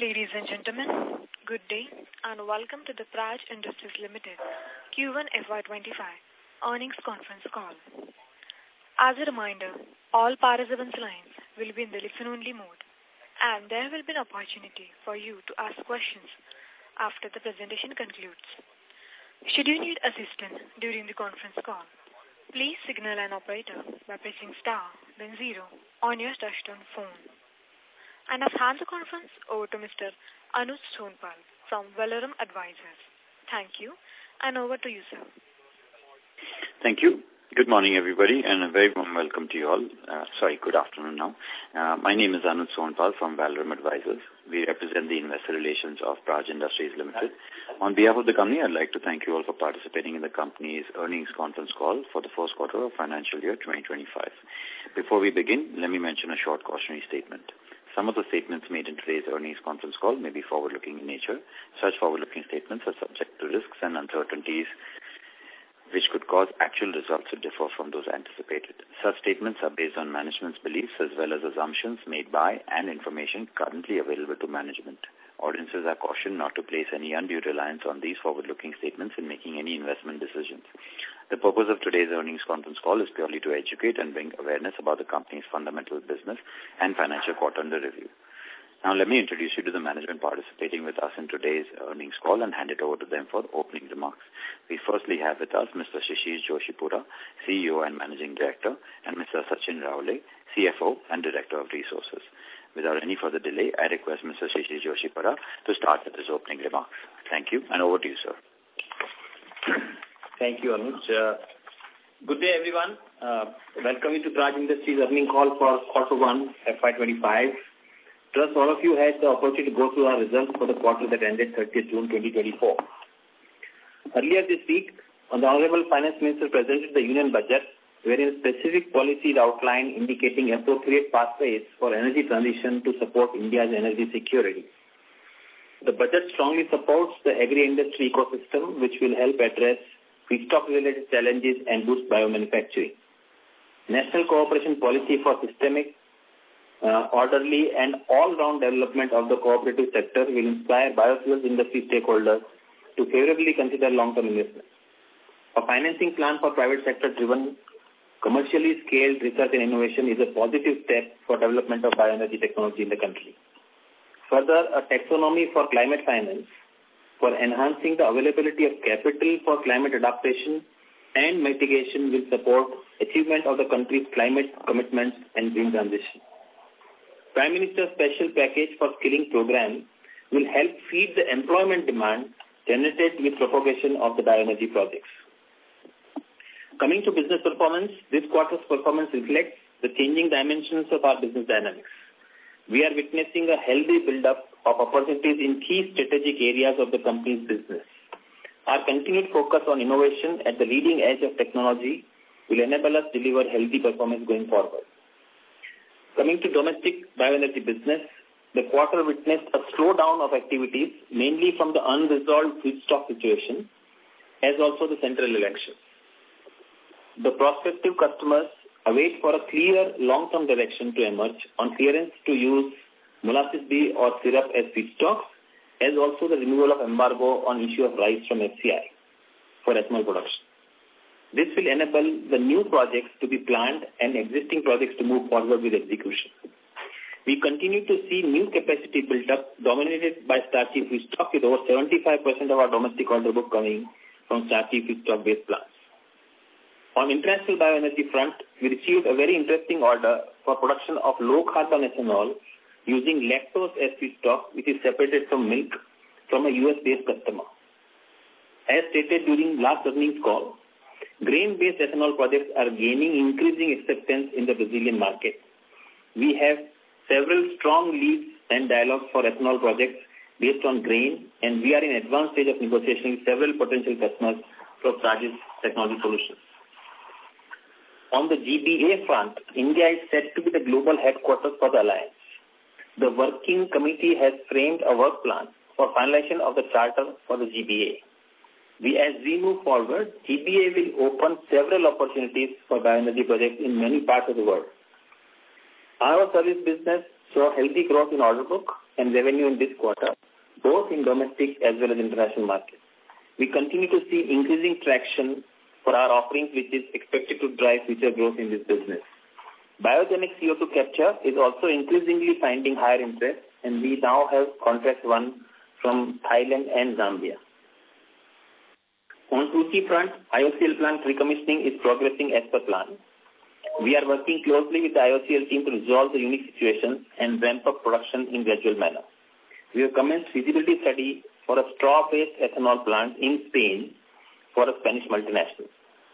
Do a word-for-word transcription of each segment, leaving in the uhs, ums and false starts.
Ladies and gentlemen, good day and welcome to the Praj Industries Limited Q one F Y twenty-five earnings conference call. As a reminder, all participants' lines will be in the listen-only mode and there will be an opportunity for you to ask questions after the presentation concludes. Should you need assistance during the conference call, please signal an operator by pressing star then zero on your touchtone phone. And I've handed the conference over to Mister Anuj Sonpal from Valorem Advisors. Thank you, and over to you, sir. Thank you. Good morning, everybody, and a very warm welcome to you all. Uh, sorry, good afternoon now. Uh, my name is Anuj Sonpal from Valorem Advisors. We represent the investor relations of Praj Industries Limited. On behalf of the company, I'd like to thank you all for participating in the company's earnings conference call for the first quarter of financial year twenty twenty-five. Before we begin, let me mention a short cautionary statement. Some of the statements made in today's earnings conference call may be forward-looking in nature. Such forward-looking statements are subject to risks and uncertainties which could cause actual results to differ from those anticipated. Such statements are based on management's beliefs as well as assumptions made by and information currently available to management. Audiences are cautioned not to place any undue reliance on these forward-looking statements in making any investment decisions. The purpose of today's earnings conference call is purely to educate and bring awareness about the company's fundamental business and financial quarter under review. Now let me introduce you to the management participating with us in today's earnings call and hand it over to them for opening remarks. We firstly have with us Mister Shishir Joshipura, C E O and Managing Director, and Mister Sachin Raole, C F O and Director of Resources. Without any further delay, I request Mister Shishir Joshipura to start with his opening remarks. Thank you, and over to you, sir. Thank you, Anuj. Uh, good day, everyone. Uh, welcome you to Praj Industries earnings call for quarter one F Y twenty-five. Trust all of you had the opportunity to go through our results for the quarter that ended thirtieth June twenty twenty-four. Earlier this week, the Honorable Finance Minister presented the Union Budget, wherein specific policies outlined indicating appropriate pathways for energy transition to support India's energy security. The budget strongly supports the agri-industry ecosystem, which will help address feedstock-related challenges and boost biomanufacturing. National cooperation policy for systemic, uh, orderly and all-round development of the cooperative sector will inspire biofuels industry stakeholders to favorably consider long-term investments. A financing plan for private sector-driven, commercially scaled research and innovation is a positive step for development of bioenergy technology in the country. Further, a taxonomy for climate finance for enhancing the availability of capital for climate adaptation and mitigation will support achievement of the country's climate commitments and green transition. Prime Minister's special package for skilling program will help feed the employment demand generated with propagation of the bioenergy projects. Coming to business performance, this quarter's performance reflects the changing dimensions of our business dynamics. We are witnessing a healthy build-up of opportunities in key strategic areas of the company's business. Our continued focus on innovation at the leading edge of technology will enable us to deliver healthy performance going forward. Coming to domestic bioenergy business, the quarter witnessed a slowdown of activities, mainly from the unresolved feedstock situation, as also the central elections. The prospective customers await for a clear long-term direction to emerge on clearance to use molasses B or syrup as feedstocks, as also the removal of embargo on issue of rice from F C I for ethanol production. This will enable the new projects to be planned and existing projects to move forward with execution. We continue to see new capacity built up dominated by starchy feedstock, with over seventy-five percent of our domestic order book coming from starchy feedstock-based plants. On international bioenergy front, we received a very interesting order for production of low-carbon ethanol using lactose as feedstock, which is separated from milk, from a U S-based customer. As stated during last earnings call, grain-based ethanol projects are gaining increasing acceptance in the Brazilian market. We have several strong leads and dialogues for ethanol projects based on grain, and we are in advanced stage of negotiation with several potential customers for Praj's technology solutions. On the G B A front, India is set to be the global headquarters for the alliance. The working committee has framed a work plan for finalization of the charter for the G B A. We, as we move forward, G B A will open several opportunities for bioenergy projects in many parts of the world. Our service business saw healthy growth in order book and revenue in this quarter, both in domestic as well as international markets. We continue to see increasing traction for our offerings, which is expected to drive future growth in this business. Biogenic C O two capture is also increasingly finding higher interest, and we now have contracts won from Thailand and Zambia. On two G front, I O C L plant recommissioning is progressing as per plan. We are working closely with the I O C L team to resolve the unique situation and ramp up production in gradual manner. We have commenced feasibility study for a straw-based ethanol plant in Spain for a Spanish multinational.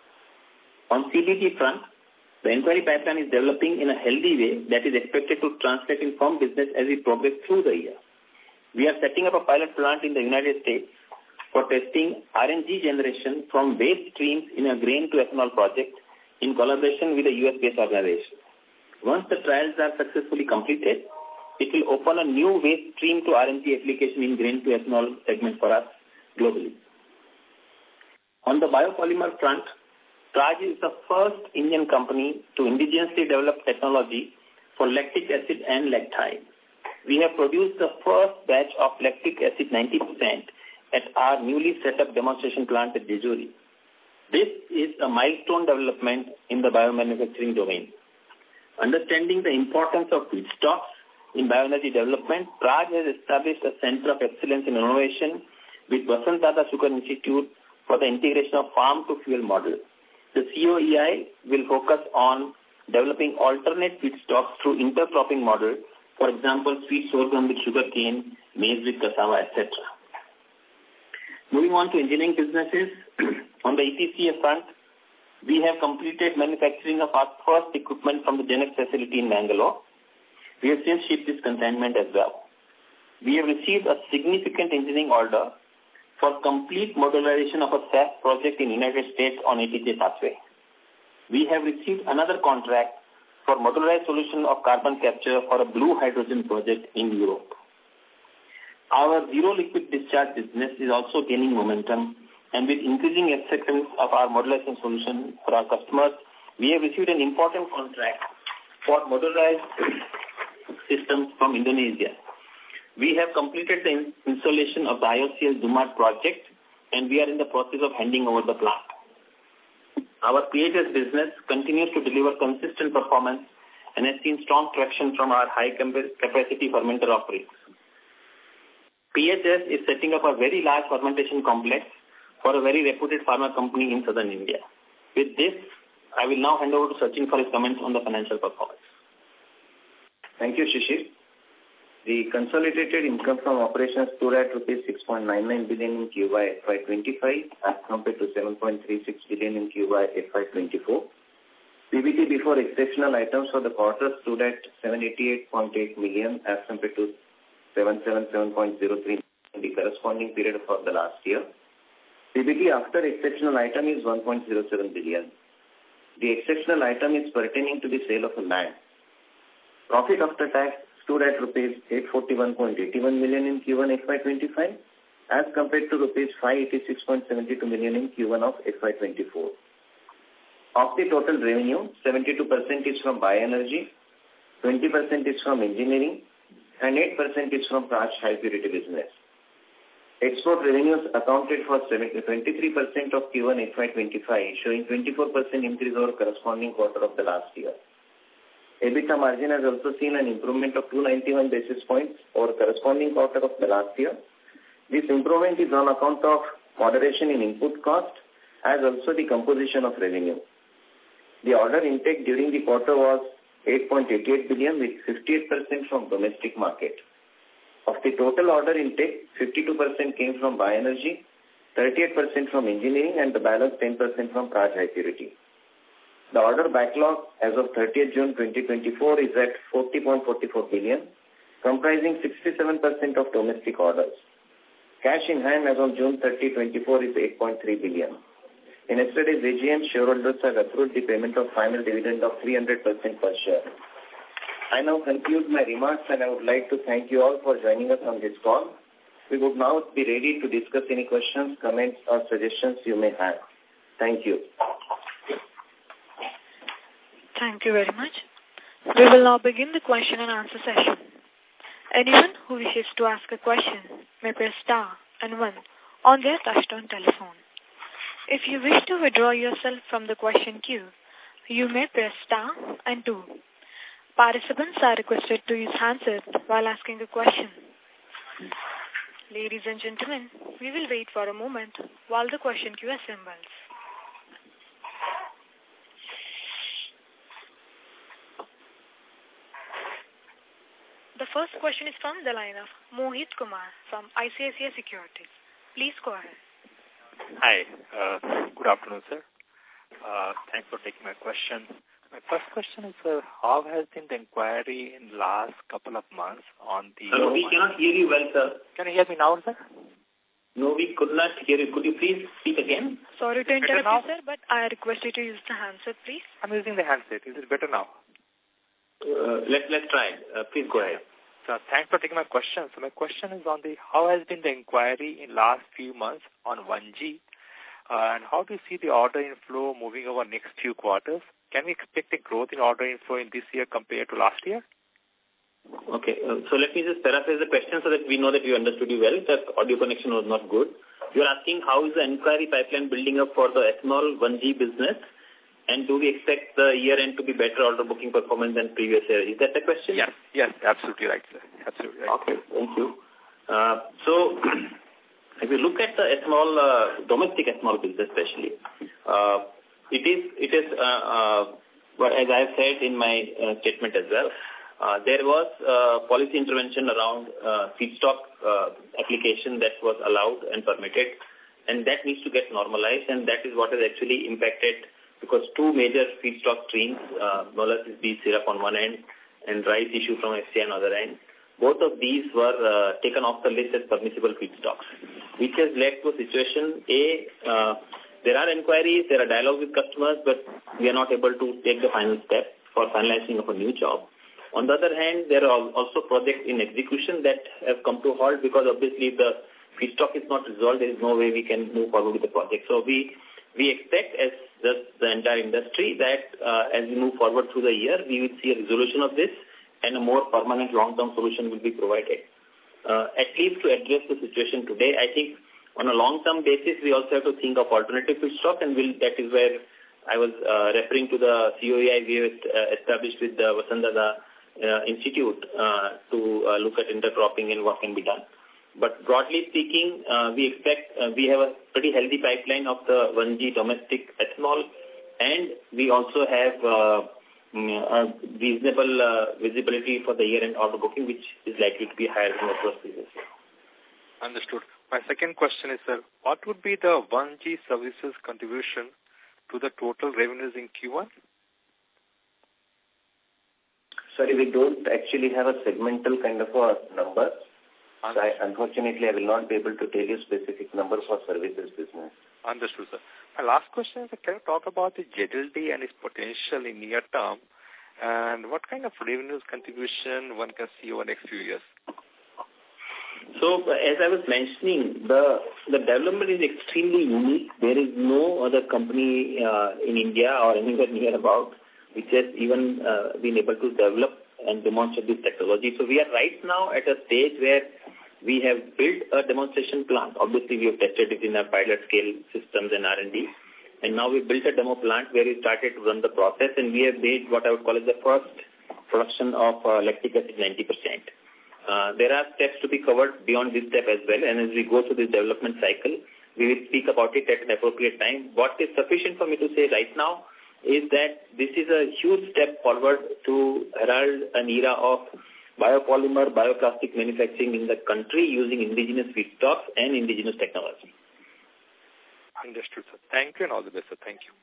On C B G front, the inquiry pipeline is developing in a healthy way that is expected to translate in firm business as we progress through the year. We are setting up a pilot plant in the United States for testing R N G generation from waste streams in a grain to ethanol project in collaboration with a U S-based organization. Once the trials are successfully completed, it will open a new waste stream to R N G application in grain to ethanol segment for us globally. On the biopolymer front, Praj is the first Indian company to indigenously develop technology for lactic acid and lactide. We have produced the first batch of lactic acid ninety percent at our newly set up demonstration plant at Jejuri. This is a milestone development in the biomanufacturing domain. Understanding the importance of feedstocks in bioenergy development, Praj has established a center of excellence in innovation with Vasant Dada Sugar Institute for the integration of farm-to-fuel model. The C O E I will focus on developing alternate feedstocks through intercropping model, for example, sweet sorghum with sugarcane, maize with cassava, et cetera. Moving on to engineering businesses, on the E P C A front, we have completed manufacturing of our first equipment from the Genex facility in Bangalore. We have since shipped this consignment as well. We have received a significant engineering order for complete modularization of a S A F project in the United States on A T J pathway. We have received another contract for modularized solution of carbon capture for a blue hydrogen project in Europe. Our zero liquid discharge business is also gaining momentum, and with increasing acceptance of our modularization solution for our customers, we have received an important contract for modularized systems from Indonesia. We have completed the installation of the I O C L Dumat project, and we are in the process of handing over the plant. Our P H S business continues to deliver consistent performance and has seen strong traction from our high-capacity fermenter offerings. P H S is setting up a very large fermentation complex for a very reputed pharma company in southern India. With this, I will now hand over to Sachin for his comments on the financial performance. Thank you, Shishir. The consolidated income from operations stood at rupees six point nine nine billion in Q Y F Y twenty-five as compared to seven point three six billion in Q Y F Y twenty-four. P B T before exceptional items for the quarter stood at seven hundred eighty-eight point eight million as compared to seven hundred seventy-seven point zero three in the corresponding period for the last year. P B T after exceptional item is one point zero seven billion. The exceptional item is pertaining to the sale of a land. Profit after tax stood at rupees eight hundred forty-one point eight one million in Q one F Y twenty-five as compared to rupees five hundred eighty-six point seven two million in Q one of F Y twenty-four. Of the total revenue, seventy-two percent is from bioenergy, twenty percent is from engineering, and eight percent is from Praj High Purity business. Export revenues accounted for twenty-three percent of Q one F Y twenty-five, showing twenty-four percent increase over corresponding quarter of the last year. EBITDA margin has also seen an improvement of two hundred ninety-one basis points over corresponding quarter of the last year. This improvement is on account of moderation in input cost as also the composition of revenue. The order intake during the quarter was eight point eight eight billion with fifty-eight percent from domestic market. Of the total order intake, fifty-two percent came from bioenergy, thirty-eight percent from engineering, and the balance ten percent from Praj High Purity. The order backlog as of thirtieth June twenty twenty-four is at forty point four four billion, comprising sixty-seven percent of domestic orders. Cash in hand as of June thirtieth twenty-four is eight point three billion. In yesterday's A G M, shareholders have approved the payment of final dividend of three hundred percent per share. I now conclude my remarks and I would like to thank you all for joining us on this call. We would now be ready to discuss any questions, comments or suggestions you may have. Thank you. Thank you very much. We will now begin the question and answer session. Anyone who wishes to ask a question may press star and one on their touchtone telephone. If you wish to withdraw yourself from the question queue, you may press star and two. Participants are requested to use handsets while asking a question. Ladies and gentlemen, we will wait for a moment while the question queue assembles. The first question is from the line of Mohit Kumar from I C I C I Securities. Please go ahead. Hi. Uh, good afternoon, sir. Uh, thanks for taking my question. My first question is, uh, how has been the inquiry in the last couple of months on the... Hello, we cannot hear you well, sir. Can you hear me now, sir? No, we could not hear you. Could you please speak again? Sorry to interrupt you, sir, but I request you to use the handset, please. I'm using the handset. Is it better now? Uh, let, let's try. Uh, please go ahead. So thanks for taking my question. So my question is on the, how has been the inquiry in last few months on one G? Uh, and how do you see the order inflow moving over next few quarters? Can we expect a growth in order inflow in this year compared to last year? Okay, uh, so let me just paraphrase the question so that we know that you understood you well. The audio connection was not good. You are asking how is the inquiry pipeline building up for the ethanol one G business, and do we expect the year-end to be better order booking performance than previous year? Is that the question? Yes, yes, absolutely right, sir. Absolutely right. Okay, thank you. Uh, so, if you look at the ethanol, uh, domestic ethanol business especially, uh, it is, it is uh, uh, well, as I have said in my uh, statement as well, uh, there was uh, policy intervention around uh, feedstock uh, application that was allowed and permitted, and that needs to get normalized, and that is what has actually impacted, because two major feedstock streams, uh, molasses bean syrup on one end and rice issue from F C I on the other end, both of these were uh, taken off the list as permissible feedstocks, which has led to a situation, A, uh, there are inquiries, there are dialogues with customers, but we are not able to take the final step for finalizing of a new job. On the other hand, there are also projects in execution that have come to a halt, because obviously if the feedstock is not resolved, there is no way we can move forward with the project. So we we expect, as the, the entire industry, that uh, as we move forward through the year, we will see a resolution of this and a more permanent long-term solution will be provided. Uh, at least to address the situation today, I think on a long-term basis, we also have to think of alternative feedstock, and we'll, that is where I was uh, referring to the C O E I we have uh, established with the Vasantdada uh, Institute uh, to uh, look at intercropping and what can be done. But broadly speaking, uh, we expect uh, we have a pretty healthy pipeline of the one G domestic ethanol, and we also have uh, a reasonable uh, visibility for the year-end order booking, which is likely to be higher than what was previous year. Understood. My second question is, sir, what would be the one G services contribution to the total revenues in Q one? Sorry, we don't actually have a segmental kind of a number. So I, unfortunately, I will not be able to tell you specific number for services business. Understood, sir. My last question is, can you talk about the Z L D and its potential in near term, and what kind of revenues contribution one can see over the next few years? So, as I was mentioning, the the development is extremely unique. There is no other company uh, in India or anywhere near about which has even uh, been able to develop and demonstrate this technology. So, we are right now at a stage where we have built a demonstration plant. Obviously, we have tested it in our pilot scale systems and R and D. And now we built a demo plant where we started to run the process, and we have made what I would call as the first production of uh, lactic acid ninety percent. Uh, there are steps to be covered beyond this step as well, and as we go through this development cycle, we will speak about it at an appropriate time. What is sufficient for me to say right now is that this is a huge step forward to herald an era of biopolymer, bioplastic manufacturing in the country using indigenous feedstocks and indigenous technology. Understood, sir. Thank you and all the best, sir. Thank you.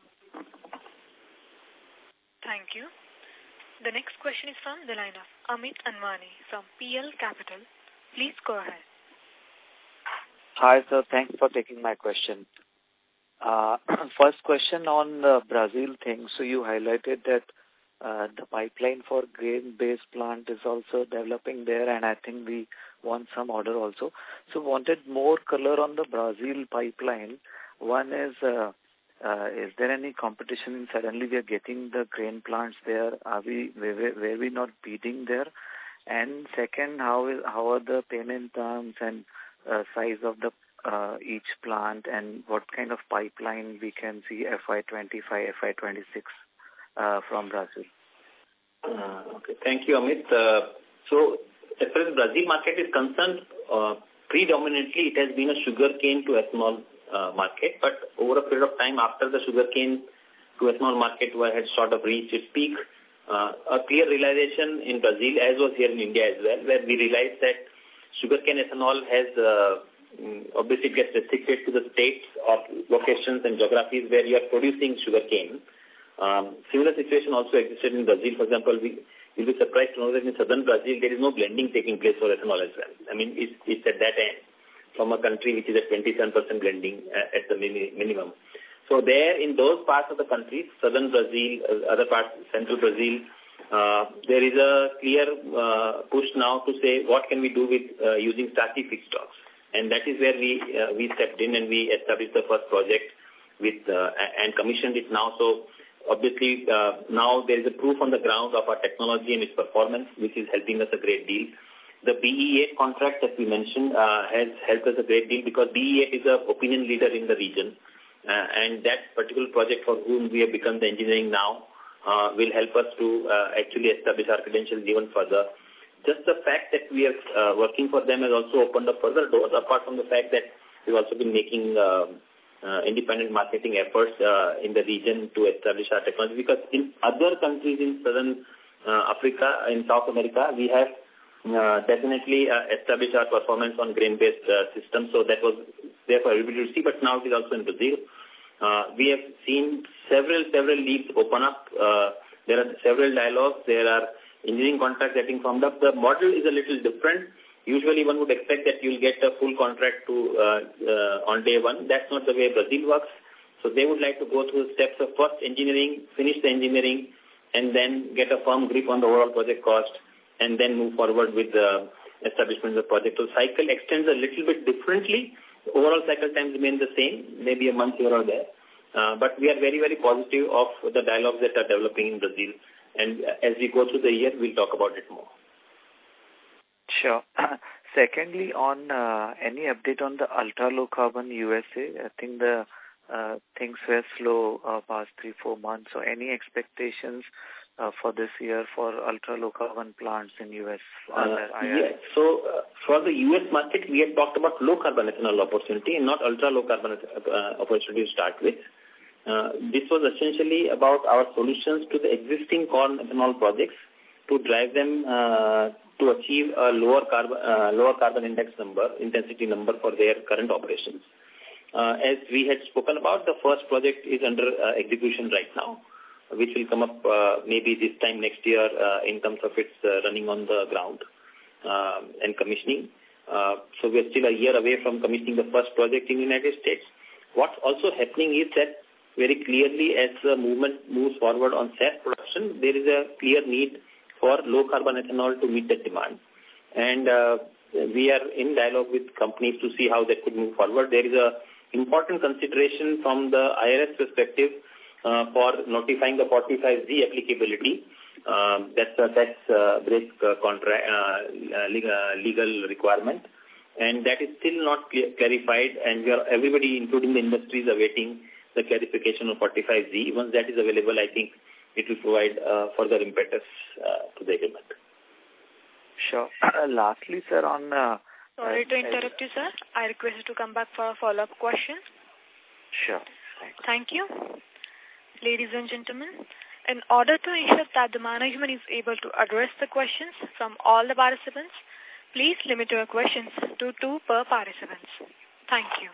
Thank you. The next question is from the line of Amit Anwani from P L Capital. Please go ahead. Hi, sir. Thanks for taking my question. Uh, first question on the Brazil thing. So you highlighted that uh, the pipeline for grain-based plant is also developing there, and I think we want some order also. So wanted more color on the Brazil pipeline. One is, uh, uh, is there any competition in suddenly we are getting the grain plants there? Are we, were, were we not bidding there? And second, how is how are the payment terms and uh, size of the uh, each plant, and what kind of pipeline we can see F Y twenty-five, F Y twenty-six uh, from Brazil? Uh, okay, thank you, Amit. Uh, so, as far as Brazil market is concerned, uh, predominantly it has been a sugarcane to ethanol uh, market, but over a period of time after the sugarcane to ethanol market had sort of reached its peak, uh, a clear realization in Brazil, as was here in India as well, where we realized that sugarcane ethanol has uh, obviously gets restricted to the states or locations and geographies where you are producing sugarcane. Um, similar situation also existed in Brazil. For example, we will be surprised to know that in southern Brazil there is no blending taking place for ethanol as well. I mean, it's, it's at that end from a country which is at twenty-seven percent blending uh, at the mini, minimum. So there, in those parts of the country, southern Brazil, uh, other parts, central Brazil, uh, there is a clear uh, push now to say what can we do with uh, using starchy feedstocks. And that is where we uh, we stepped in and we established the first project with uh, and commissioned it now. So obviously uh, now there is a proof on the ground of our technology and its performance, which is helping us a great deal. The B E eight contract that we mentioned uh, has helped us a great deal because B E eight is an opinion leader in the region. Uh, and that particular project for whom we have become the engineering now uh, will help us to uh, actually establish our credentials even further. Just the fact that we are uh, working for them has also opened up further doors, apart from the fact that we've also been making uh, uh, independent marketing efforts uh, in the region to establish our technology. Because in other countries in southern uh, Africa, in South America, we have uh, definitely uh, established our performance on grain-based uh, systems. So that was there for everybody to see, but now it is also in Brazil. Uh, we have seen several, several leads open up. Uh, there are several dialogues. There are engineering contracts getting formed up. The model is a little different. Usually one would expect that you'll get a full contract to uh, uh, on day one. That's not the way Brazil works. So they would like to go through the steps of first engineering, finish the engineering, and then get a firm grip on the overall project cost, and then move forward with the establishment of the project. So cycle extends a little bit differently. Overall cycle times remain the same, maybe a month here or there. Uh, but we are very, very positive of the dialogues that are developing in Brazil. And as we go through the year, we'll talk about it more. Sure. Secondly, on uh, any update on the ultra-low carbon U S A? I think the uh, things were slow uh, past three, four months. So any expectations uh, for this year for ultra-low carbon plants in U S? Uh, yes. So uh, for the U S market, we had talked about low carbon ethanol opportunity and not ultra-low carbon uh, opportunity to start with. Uh, this was essentially about our solutions to the existing corn ethanol projects to drive them uh, to achieve a lower carbon uh, lower carbon index number, intensity number for their current operations. Uh, as we had spoken about, the first project is under uh, execution right now, which will come up uh, maybe this time next year uh, in terms of its uh, running on the ground uh, and commissioning. Uh, so we are still a year away from commissioning the first project in the United States. What's also happening is that very clearly as the movement moves forward on S A F production, there is a clear need for low-carbon ethanol to meet that demand. And uh, we are in dialogue with companies to see how that could move forward. There is a important consideration from the I R S perspective uh, for notifying the forty-five Z applicability. Um, that's a tax uh, break uh, contract, uh, legal, legal requirement. And that is still not clear, clarified, and we are, everybody, including the industry, is awaiting the clarification of forty-five Z. Once that is available, I think it will provide uh, further impetus uh, to the agreement. Sure. Uh, lastly, sir, on... Uh, Sorry uh, to interrupt you, sir. I request you to come back for a follow-up question. Sure. Thanks. Thank you. Ladies and gentlemen, in order to ensure that the management is able to address the questions from all the participants, please limit your questions to two per participant. Thank you.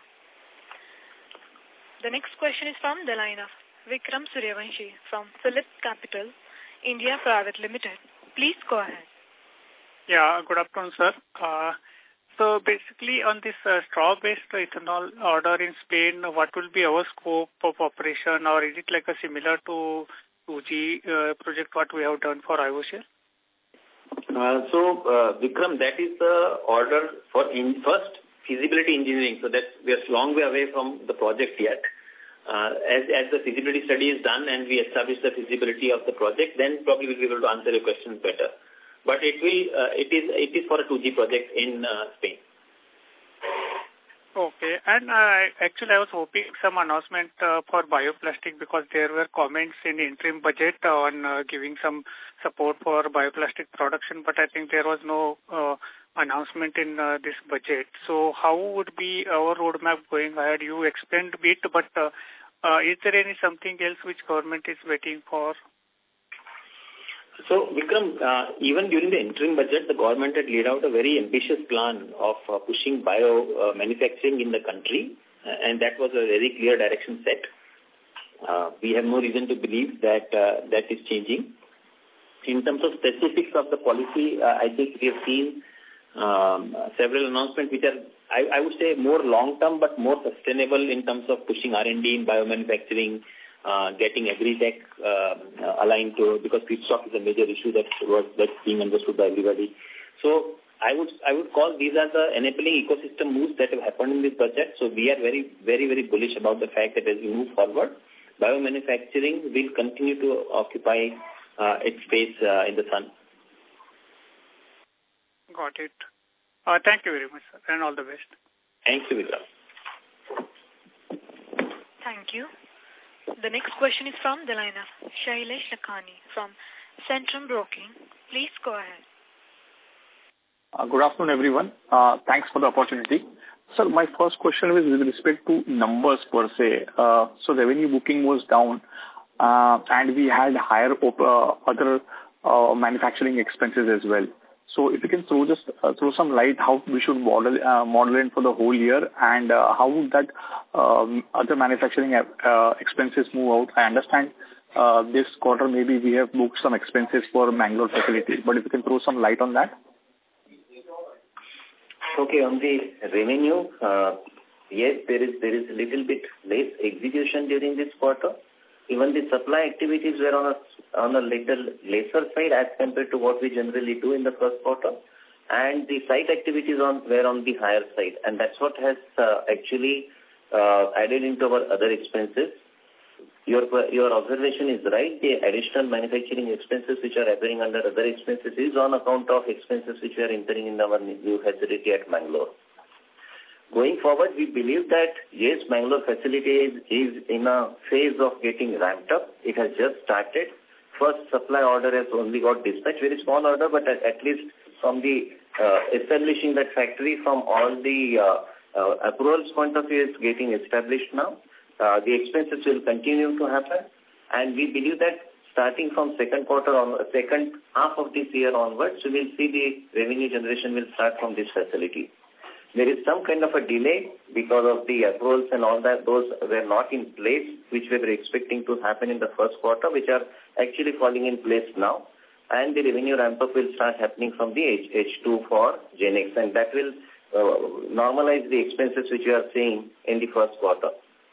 The next question is from the line of Vikram Suryavanshi from Phillip Capital, India Private Limited. Please go ahead. Yeah, good afternoon, sir. Uh, so basically on this uh, straw-based ethanol order in Spain, what will be our scope of operation, or is it like a similar to two G uh, project what we have done for I O C L? Uh, so, uh, Vikram, that is the order for in first feasibility engineering. So that we are long way away from the project yet. Uh, as, as the feasibility study is done and we establish the feasibility of the project, then probably we'll be able to answer your questions better. but it will uh, it is it is for a two G project in uh, Spain. Okay, and uh, actually I was hoping some announcement uh, for bioplastic, because there were comments in the interim budget on uh, giving some support for bioplastic production, but I think there was no uh, announcement in uh, this budget. So how would be our roadmap going ahead? You explained a bit, but uh, uh, is there any something else which government is waiting for? So, Vikram, uh, even during the interim budget, the government had laid out a very ambitious plan of uh, pushing bio uh, manufacturing in the country, uh, and that was a very clear direction set. Uh, we have no reason to believe that uh, that is changing. In terms of specifics of the policy, uh, I think we have seen um, several announcements which are, I, I would say, more long-term but more sustainable in terms of pushing R and D in biomanufacturing, Uh, getting agri-tech uh, aligned to, because feedstock is a major issue that was that's being understood by everybody. So I would I would call these are the enabling ecosystem moves that have happened in this budget. So we are very, very, very bullish about the fact that as we move forward, biomanufacturing will continue to occupy uh, its space uh, in the sun. Got it. Uh, thank you very much, sir, and all the best. Thank you, Vikram. Thank you. The next question is from the line of Shailesh Lakhani from Centrum Broking. Please go ahead. Uh, good afternoon, everyone. Uh, thanks for the opportunity. Sir, my first question is with respect to numbers per se. Uh, so revenue booking was down uh, and we had higher op- uh, other uh, manufacturing expenses as well. So if you can throw just uh, throw some light how we should model uh, model in for the whole year, and uh, how would that um, other manufacturing uh, expenses move out? I understand uh, this quarter maybe we have booked some expenses for Mangalore facility, but if you can throw some light on that. Okay, on the revenue, uh, yes, there is there is a little bit less execution during this quarter. Even the supply activities were on a on a little lesser side as compared to what we generally do in the first quarter, and the site activities on were on the higher side, and that's what has uh, actually uh, added into our other expenses. Your your observation is right. The additional manufacturing expenses which are appearing under other expenses is on account of expenses which we are incurring in our new facility at Mangalore. Going forward, we believe that, yes, Mangalore facility is, is in a phase of getting ramped up. It has just started. First supply order has only got dispatched, very small order, but at, at least from the uh, establishing that factory from all the uh, uh, approvals point of view is getting established now. Uh, the expenses will continue to happen, and we believe that starting from second quarter on, second half of this year onwards, we will see the revenue generation will start from this facility. There is some kind of a delay because of the approvals and all that. Those were not in place, which we were expecting to happen in the first quarter, which are actually falling in place now. And the revenue ramp-up will start happening from the H two for Genex, and that will uh, normalize the expenses which we are seeing in the first quarter.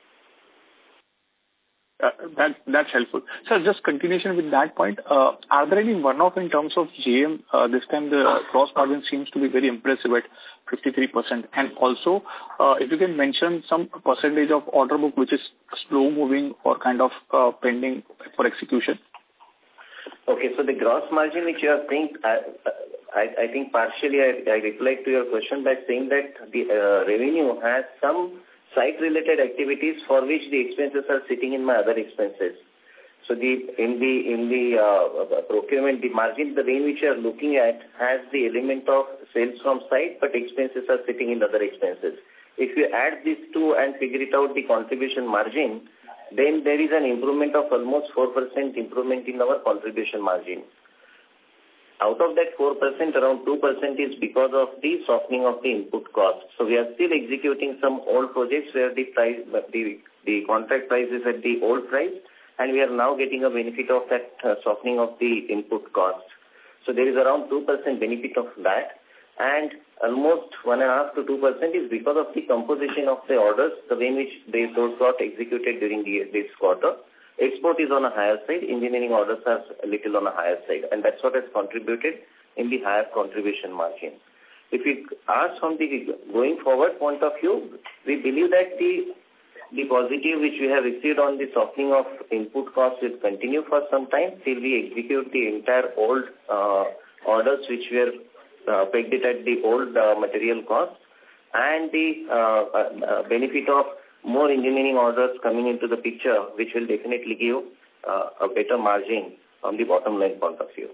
Uh, that That's helpful. Sir, just continuation with that point, uh, are there any one-off in terms of G M? Uh, this time the gross margin seems to be very impressive at fifty-three percent. And also, uh, if you can mention some percentage of order book which is slow-moving or kind of uh, pending for execution. Okay, so the gross margin which you are saying, I, I, I think partially I, I replied to your question by saying that the uh, revenue has some site-related activities for which the expenses are sitting in my other expenses. So the in the in the uh, procurement, the margin, the range which you are looking at has the element of sales from site, but expenses are sitting in other expenses. If you add these two and figure it out, the contribution margin, then there is an improvement of almost four percent improvement in our contribution margin. Out of that four percent, around two percent is because of the softening of the input cost. So we are still executing some old projects where the price, the, the contract price is at the old price, and we are now getting a benefit of that uh, softening of the input cost. So there is around two percent benefit of that, and almost one point five to two percent is because of the composition of the orders, the way in which they, those got executed during the, this quarter. Export is on a higher side, engineering orders are a little on a higher side, and that's what has contributed in the higher contribution margin. If we ask from the going forward point of view, we believe that the the positive which we have received on the softening of input costs will continue for some time till we execute the entire old uh, orders which were uh, pegged it at the old uh, material cost, and the uh, uh, benefit of more engineering orders coming into the picture, which will definitely give uh, a better margin from the bottom line point of view.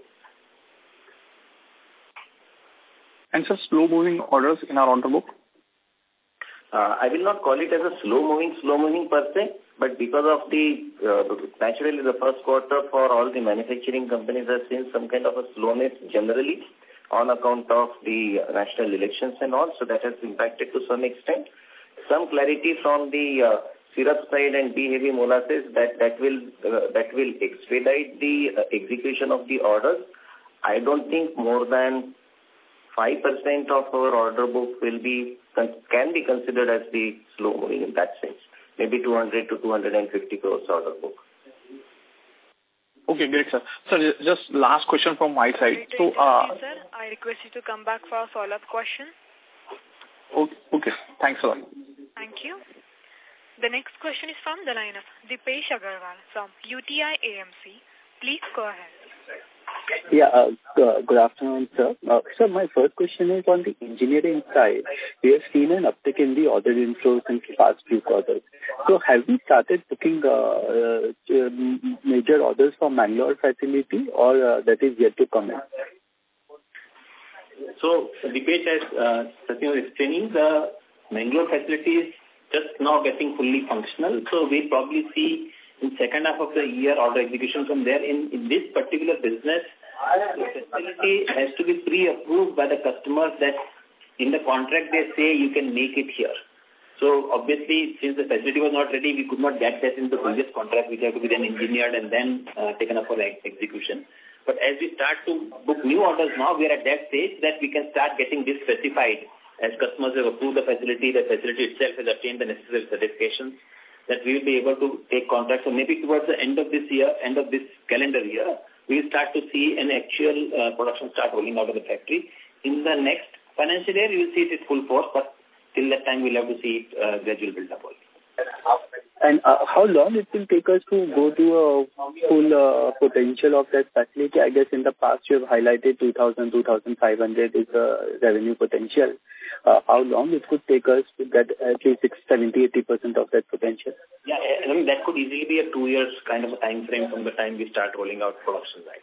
And so slow-moving orders in our order book? Uh, I will not call it as a slow-moving, slow-moving per se, but because of the, uh, naturally the first quarter for all the manufacturing companies has seen some kind of a slowness generally on account of the national elections and all, so that has impacted to some extent. Some clarity from the uh, syrup side and B-heavy molasses that, that will uh, that will expedite the uh, execution of the orders. I don't think more than five percent of our order book will be can be considered as the slow moving in that sense. Maybe two hundred to two hundred fifty crores order book. Okay, great, sir. Sir, just last question from my side. So, uh, sir, I request you to come back for a follow-up question. Okay, okay, thanks a lot. Thank you. The next question is from the line of Dipesh Agarwal from U T I A M C. Please go ahead. Yeah, uh, good afternoon, sir. Uh, sir, my first question is on the engineering side. We have seen an uptick in the order inflows in the past few quarters. So have we started booking uh, uh, major orders from Mangalore facility, or uh, that is yet to come in? So, Dipesh, as uh, Satya was explaining, the Mangalore facility is just now getting fully functional. So we'll probably see in second half of the year order execution from there. In, in this particular business, the facility has to be pre-approved by the customers that in the contract they say you can make it here. So obviously, since the facility was not ready, we could not get that in the previous contract, which have to be then engineered and then uh, taken up for execution. But as we start to book new orders now, we are at that stage that we can start getting this specified. As customers have approved the facility, the facility itself has attained the necessary certifications, that we will be able to take contracts. So maybe towards the end of this year, end of this calendar year, we will start to see an actual uh, production start rolling out of the factory. In the next financial year, you will see it at full force, but till that time, we'll have to see it uh, gradual build-up only. And uh, how long it will take us to go to a full uh, potential of that facility? I guess in the past you have highlighted two thousand, two thousand five hundred is the revenue potential. Uh, how long it could take us to get at least seventy, eighty percent of that potential? Yeah, I mean, that could easily be a two years kind of a time frame from the time we start rolling out production, right?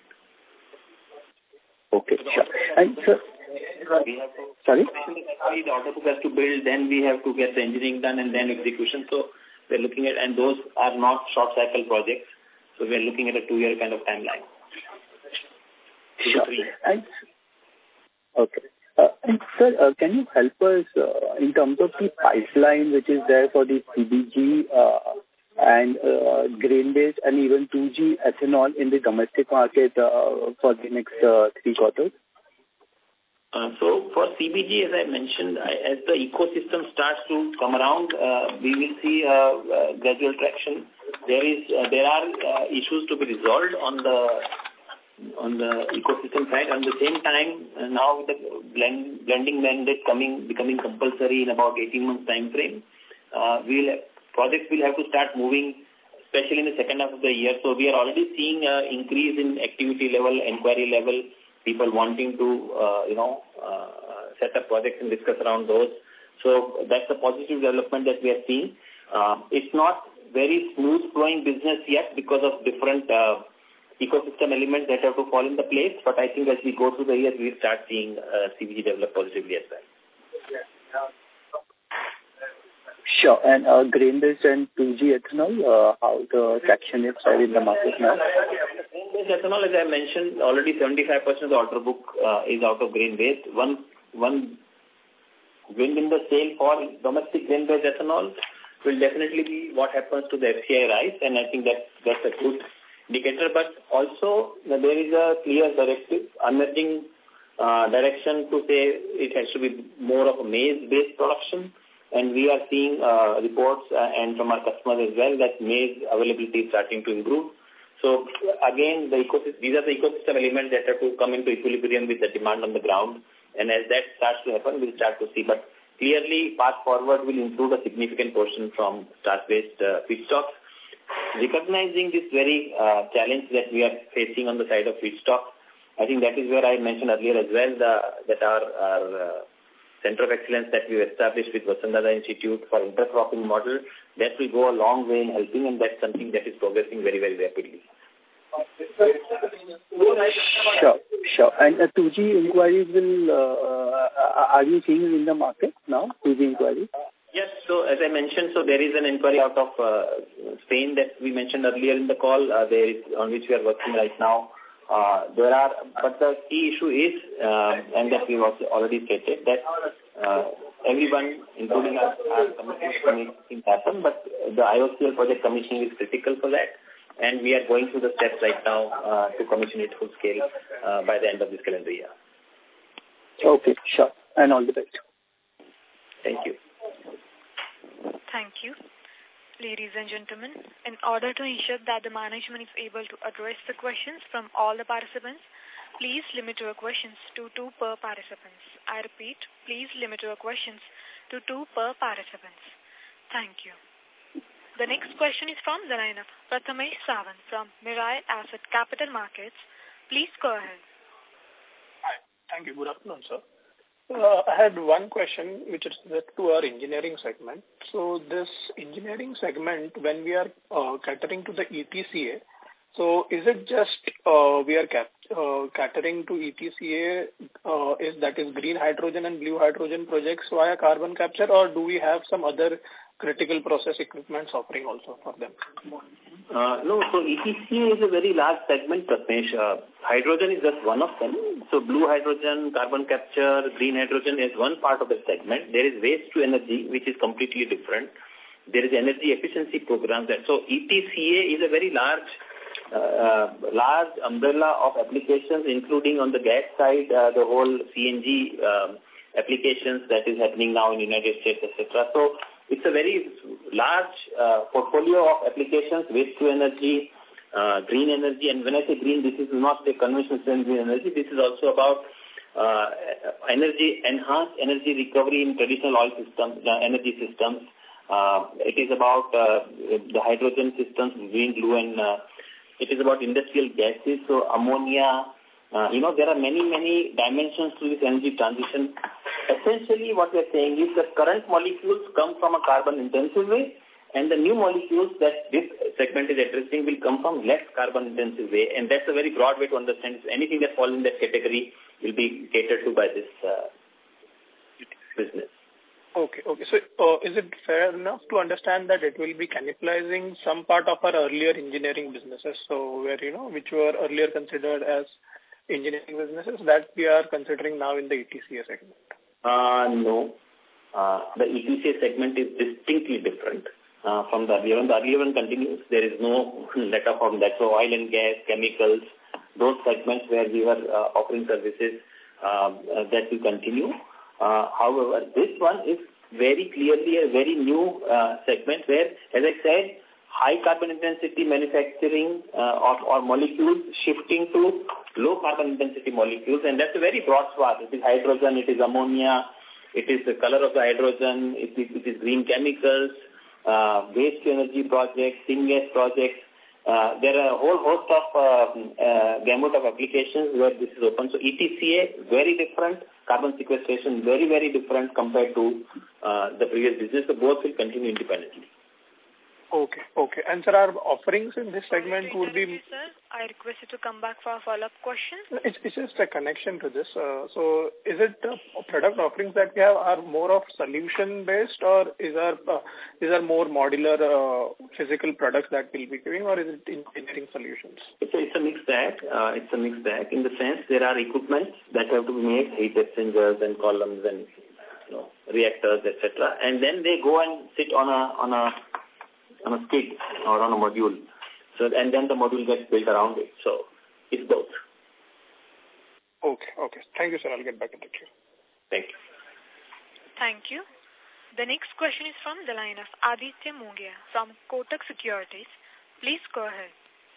Okay, sure. And sir, we have to, sorry? the order book has to build, then we have to get the engineering done and then execution. So we're looking at, and those are not short cycle projects. So we're looking at a two year kind of timeline. Two sure. to three. And, okay. Uh, and sir, uh, can you help us uh, in terms of the pipeline which is there for the C B G uh, and uh, grain-based and even two G ethanol in the domestic market uh, for the next uh, three quarters? Uh, so for C B G, as I mentioned, I, as the ecosystem starts to come around, uh, we will see uh, uh, gradual traction. There is, uh, there are uh, issues to be resolved on the on the ecosystem side. At the same time, uh, now the blend, blending mandate coming becoming compulsory in about eighteen months time frame, uh, we'll projects will have to start moving, especially in the second half of the year. So we are already seeing an increase in activity level, inquiry level, people wanting to, uh, you know, uh, set up projects and discuss around those. So that's a positive development that we are seeing. Uh, it's not very smooth flowing business yet because of different uh, ecosystem elements that have to fall into place. But I think as we go through the year, we'll start seeing uh, C B G develop positively as well. Sure. And uh, grain-based and two G ethanol, uh, how the traction is in the market now? Grain-based ethanol, as I mentioned, already seventy-five percent of the order book uh, is out of grain-based. One, one wind in the sail for domestic grain-based ethanol will definitely be what happens to the F C I rice, and I think that that's a good indicator. But also, there is a clear directive, emerging uh, direction to say it has to be more of a maize-based production. And we are seeing uh, reports uh, and from our customers as well that maize availability is starting to improve. So again, the ecosystem, these are the ecosystem elements that have to come into equilibrium with the demand on the ground. And as that starts to happen, we'll start to see. But clearly, path forward will include a significant portion from starch-based uh, feedstocks. Recognizing this very uh, challenge that we are facing on the side of feedstock, I think that is where I mentioned earlier as well the, that our, our uh, Center of Excellence that we established with Vasantdada Institute for intercropping model, that will go a long way in helping, and that's something that is progressing very, very rapidly. Sure, sure. And uh, two G inquiries will, uh, are you seeing in the market now, two G inquiries? Yes, so as I mentioned, so there is an inquiry out of uh, Spain that we mentioned earlier in the call, uh, there is, on which we are working right now. Uh, there are, but the key issue is, uh, and that we've also already stated, that uh, everyone, including us, are committed to make things happen, but the I O C L project commissioning is critical for that, and we are going through the steps right now uh, to commission it full scale uh, by the end of this calendar year. Okay, sure. And all the best. Thank you. Thank you. Ladies and gentlemen, in order to ensure that the management is able to address the questions from all the participants, please limit your questions to two per participants. I repeat, please limit your questions to two per participants. Thank you. The next question is from the line of Prathamesh Sawant from Mirae Asset Capital Markets. Please go ahead. Hi. Thank you. Good afternoon, sir. Uh, I had one question which is related to our engineering segment. So this engineering segment, when we are uh, catering to the E T C A, so is it just uh, we are cap uh, catering to E T C A, uh, is that is green hydrogen and blue hydrogen projects via carbon capture, or do we have some other critical process equipments offering also for them? Uh, no, so E T C A is a very large segment, Prathamesh. Uh, hydrogen is just one of them. So blue hydrogen, carbon capture, green hydrogen is one part of the segment. There is waste to energy, which is completely different. There is energy efficiency programs. That, so E T C A is a very large uh, uh, large umbrella of applications, including on the gas side, uh, the whole C N G um, applications that is happening now in the United States, et cetera. So it's a very large uh, portfolio of applications, waste to energy, uh, green energy. And when I say green, this is not the conventional green energy. This is also about uh, energy, enhanced energy recovery in traditional oil systems, uh, energy systems. Uh, it is about uh, the hydrogen systems, green, blue, and uh, it is about industrial gases, so ammonia. Uh, you know, there are many, many dimensions to this energy transition. Essentially, what we are saying is that current molecules come from a carbon-intensive way, and the new molecules that this segment is addressing will come from less carbon-intensive way, and that's a very broad way to understand. So anything that falls in that category will be catered to by this uh, business. Okay, okay. So uh, is it fair enough to understand that it will be cannibalizing some part of our earlier engineering businesses, so where, you know, which were earlier considered as engineering businesses that we are considering now in the E T C A segment? Uh, no. Uh, the E T C A segment is distinctly different uh, from the earlier one. The earlier one continues. There is no let off from that. So oil and gas, chemicals, those segments where we were uh, offering services, uh, uh, that will continue. Uh, however, this one is very clearly a very new uh, segment where, as I said, high carbon intensity manufacturing uh, of or molecules shifting to low carbon intensity molecules, and that's a very broad swath. It is hydrogen, it is ammonia, it is the color of the hydrogen, it is, it is green chemicals, uh, waste to energy projects, syngas projects. Uh, there are a whole host of uh, uh, gamut of applications where this is open. So E T C A, very different. Carbon sequestration, very, very different compared to uh, the previous business. So both will continue independently. Okay, okay. And sir, our offerings in this segment would be... Sir, I request you to come back for a follow-up question. It's, it's just a connection to this. Uh, so is it uh, product offerings that we have are more of solution-based, or is our, uh, is there more modular uh, physical products that we'll be giving, or is it engineering solutions? It's a, it's a mixed bag. Uh, it's a mixed bag in the sense there are equipment that have to be made, heat exchangers and columns and, you know, reactors, et cetera. And then they go and sit on a on a on a skid or on a module. So, and then the module gets built around it. So, it's both. Okay, okay. Thank you, sir. I'll get back in the queue. Thank you. Thank you. The next question is from the line of Aditya Mongia from Kotak Securities. Please go ahead.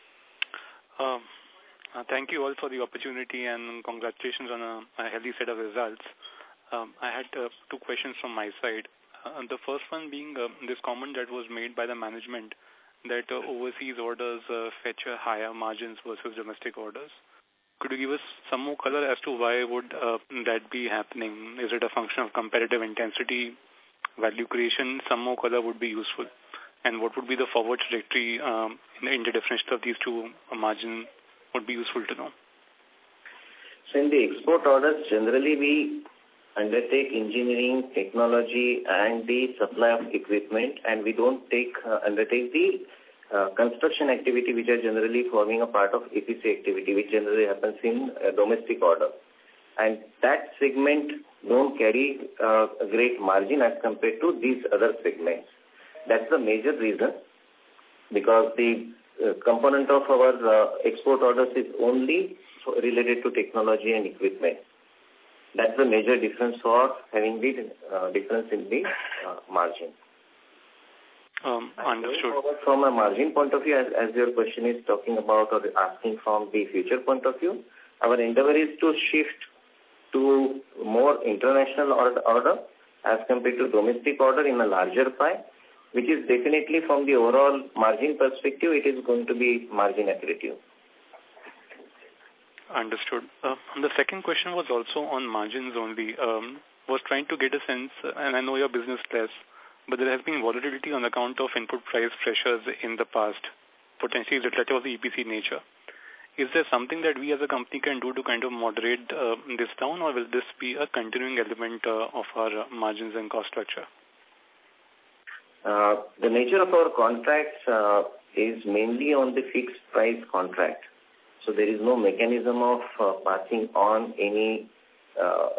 Um, uh, thank you all for the opportunity and congratulations on a, a healthy set of results. Um, I had uh, two questions from my side. Uh, the first one being uh, this comment that was made by the management that uh, overseas orders uh, fetch uh, higher margins versus domestic orders. could you give us some more color as to why would uh, that be happening? Is it a function of competitive intensity, value creation? Some more color would be useful. And what would be the forward trajectory um, in the interdifferential of these two uh, margin would be useful to know. So in the export orders, generally we undertake engineering, technology, and the supply of equipment, and we don't take uh, undertake the uh, construction activity, which are generally forming a part of E P C activity, which generally happens in a domestic order. And that segment don't carry uh, a great margin as compared to these other segments. That's the major reason, because the uh, component of our uh, export orders is only related to technology and equipment. That's the major difference for having the uh, difference in the uh, margin. Um, understood. From a margin point of view, as, as your question is talking about or asking from the future point of view, our endeavor is to shift to more international order, order as compared to domestic order in a larger pie, which is definitely from the overall margin perspective, it is going to be margin accretive. Understood. Uh, the second question was also on margins only. Um, was trying to get a sense, and I know your business less, but there has been volatility on account of input price pressures in the past, potentially relative of the E P C nature. Is there something that we as a company can do to kind of moderate uh, this down, or will this be a continuing element uh, of our uh, margins and cost structure? Uh, the nature of our contracts uh, is mainly on the fixed price contract. So there is no mechanism of uh, passing on any uh,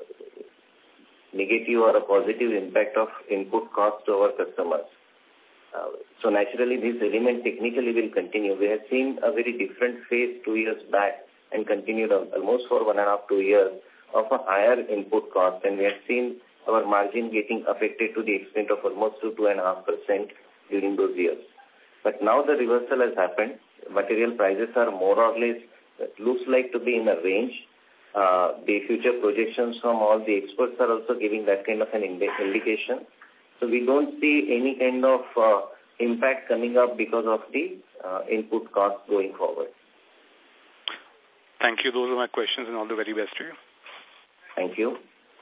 negative or a positive impact of input cost to our customers. Uh, so naturally this element technically will continue. We have seen a very different phase two years back and continued almost for one and a half, two years of a higher input cost, and we have seen our margin getting affected to the extent of almost two, two and a half percent during those years. But now the reversal has happened. Material prices are more or less, looks like to be in a range. Uh, the future projections from all the experts are also giving that kind of an indi indication. So we don't see any kind of uh, impact coming up because of the uh, input cost going forward. Thank you. Those are my questions, and all the very best to you. Thank you.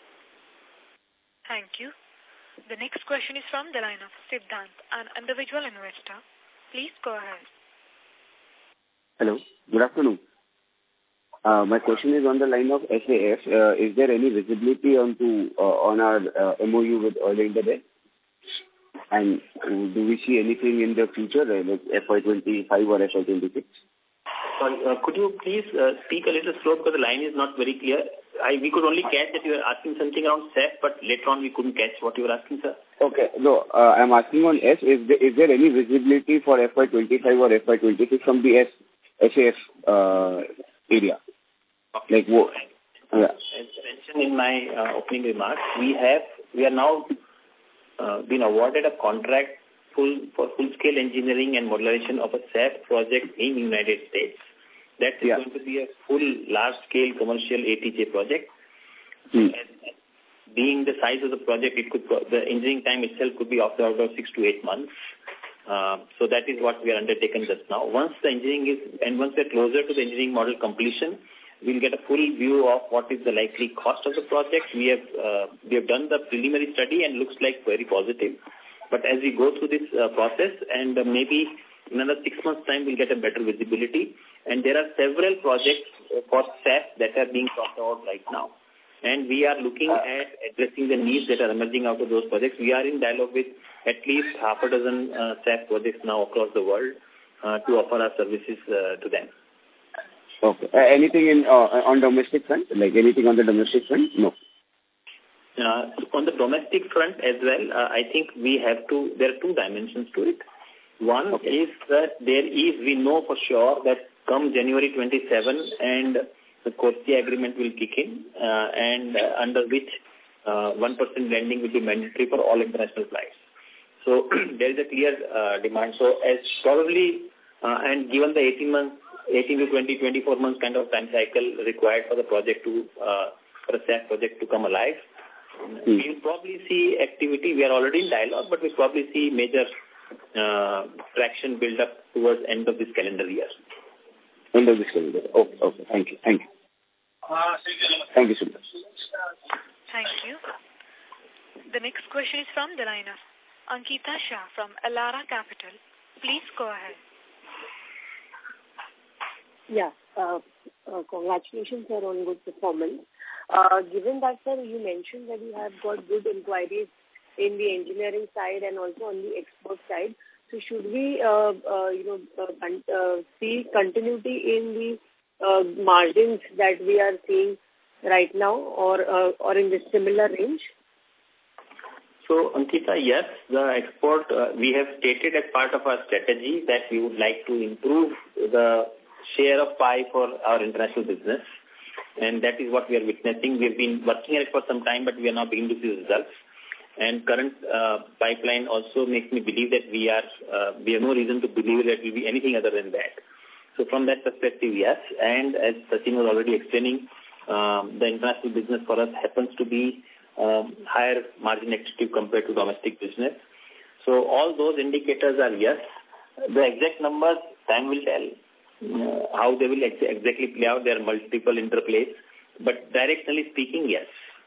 Thank you. The next question is from the line of Siddhant, an individual investor. Please go ahead. Hello. Good afternoon. Uh, my question is on the line of S A F. Uh, is there any visibility on, to, uh, on our uh, M O U with Oil India? And uh, do we see anything in the future, uh, like F Y twenty-five or F Y twenty-six? Sorry, uh, could you please uh, speak a little slow because the line is not very clear. I, we could only catch that you were asking something around S A F, but later on we couldn't catch what you were asking, sir. Okay. No, uh, I'm asking on S. Is there, is there any visibility for F Y twenty-five or F Y twenty-six from the S, S A F uh, area? Okay. Like what? Yeah. As mentioned in my uh, opening remarks, we have we are now uh, been awarded a contract full for full-scale engineering and modularization of a S A F project in United States. That is yeah. going to be a full large-scale commercial A T J project. Hmm. Being the size of the project, it could the engineering time itself could be of the order of six to eight months. Uh, so that is what we are undertaken just now. Once the engineering is and once we are closer to the engineering model completion, we'll get a full view of what is the likely cost of the project. We have uh, we have done the preliminary study and looks like very positive. But as we go through this uh, process, and uh, maybe in another six months' time, we'll get a better visibility. And there are several projects for S A F that are being talked about right now. And we are looking at addressing the needs that are emerging out of those projects. We are in dialogue with at least half a dozen uh, S A F projects now across the world uh, to offer our services uh, to them. Okay. Uh, anything in uh, on domestic front? Like anything on the domestic front? No. Uh, on the domestic front as well, uh, I think we have to, there are two dimensions to it. One okay. is that there is, we know for sure that come January twenty-seventh and the CORSIA agreement will kick in uh, and uh, under which uh, one percent blending will be mandatory for all international flights. So there is a clear uh, demand. So as probably, uh, and given the eighteen months, eighteen to twenty, twenty-four months kind of time cycle required for the project to, uh, for a S A F project to come alive, hmm. we'll probably see activity. We are already in dialogue, but we'll probably see major uh, traction build up towards end of this calendar year. End of this calendar. Okay, okay. Thank you. Thank you. Thank you so much. Thank you. The next question is from the line of Ankita Shah from Elara Capital. Please go ahead. Yeah. Uh, uh, congratulations, sir, on good performance. Uh, given that, sir, you mentioned that you have got good inquiries in the engineering side and also on the export side. So should we, uh, uh, you know, uh, con- uh, see continuity in the uh, margins that we are seeing right now, or uh, or in this similar range? So, Ankita, yes, the export, uh, we have stated as part of our strategy that we would like to improve the share of pie for our international business. And that is what we are witnessing. We have been working on it for some time, but we are now beginning to see results. And current uh, pipeline also makes me believe that we are, uh, we have no reason to believe that it will be anything other than that. So from that perspective, yes. And as Sachin was already explaining, um, the international business for us happens to be um, higher margin accretive compared to domestic business. So all those indicators are yes. The exact numbers, time will tell uh, how they will ex- exactly play out. There are multiple interplays. But directionally speaking, yes.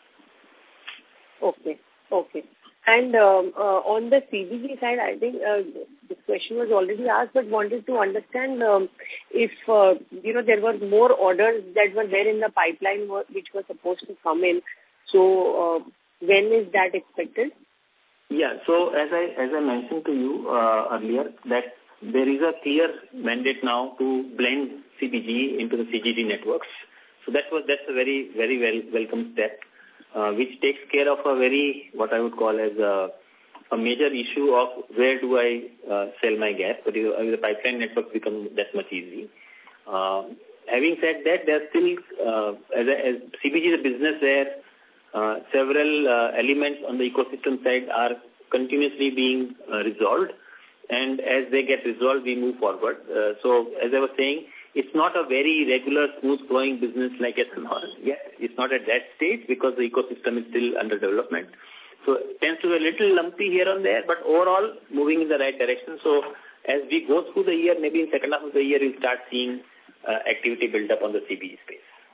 Okay. Okay. And um, uh, on the C B G side, I think uh, this question was already asked, but wanted to understand um, if, uh, you know, there were more orders that were there in the pipeline which were supposed to come in. So uh, when is that expected? Yeah. So as I as I mentioned to you uh, earlier, that there is a clear mandate now to blend C B G into the C G D networks. So that was that's a very, very well welcome step. Uh, which takes care of a very, what I would call as a, a major issue of where do I uh, sell my gas. But if the pipeline network becomes that much easy. Uh, having said that, there are still, uh, as, a, as C B G is a business where uh, several uh, elements on the ecosystem side are continuously being uh, resolved. And as they get resolved, we move forward. Uh, so as I was saying, it's not a very regular, smooth-flowing business like ethanol. Yes, it's not at that stage because the ecosystem is still under development. So it tends to be a little lumpy here and there, but overall moving in the right direction. So as we go through the year, maybe in second half of the year, we'll start seeing uh, activity build up on the C B G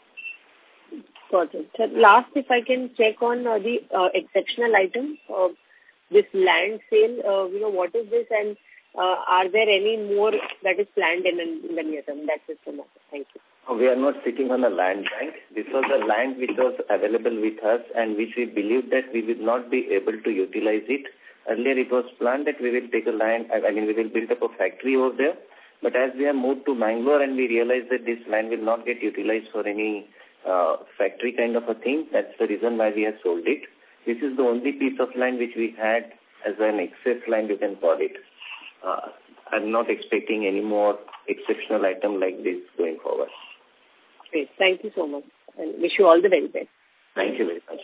space. Got it. So last, if I can check on uh, the uh, exceptional item, uh, this land sale, uh, you know, what is this, and Uh, are there any more that is planned in, in the near term? That's it from us. Thank you. We are not sitting on a land bank. This was a land which was available with us and which we believe that we will not be able to utilize it. Earlier it was planned that we will take a land, I mean we will build up a factory over there. But as we have moved to Mangalore and we realized that this land will not get utilized for any uh, factory kind of a thing, that's the reason why we have sold it. This is the only piece of land which we had as an excess land, you can call it. Uh, I'm not expecting any more exceptional item like this going forward. Great. Thank you so much. And wish you all the very best. Thank you very much.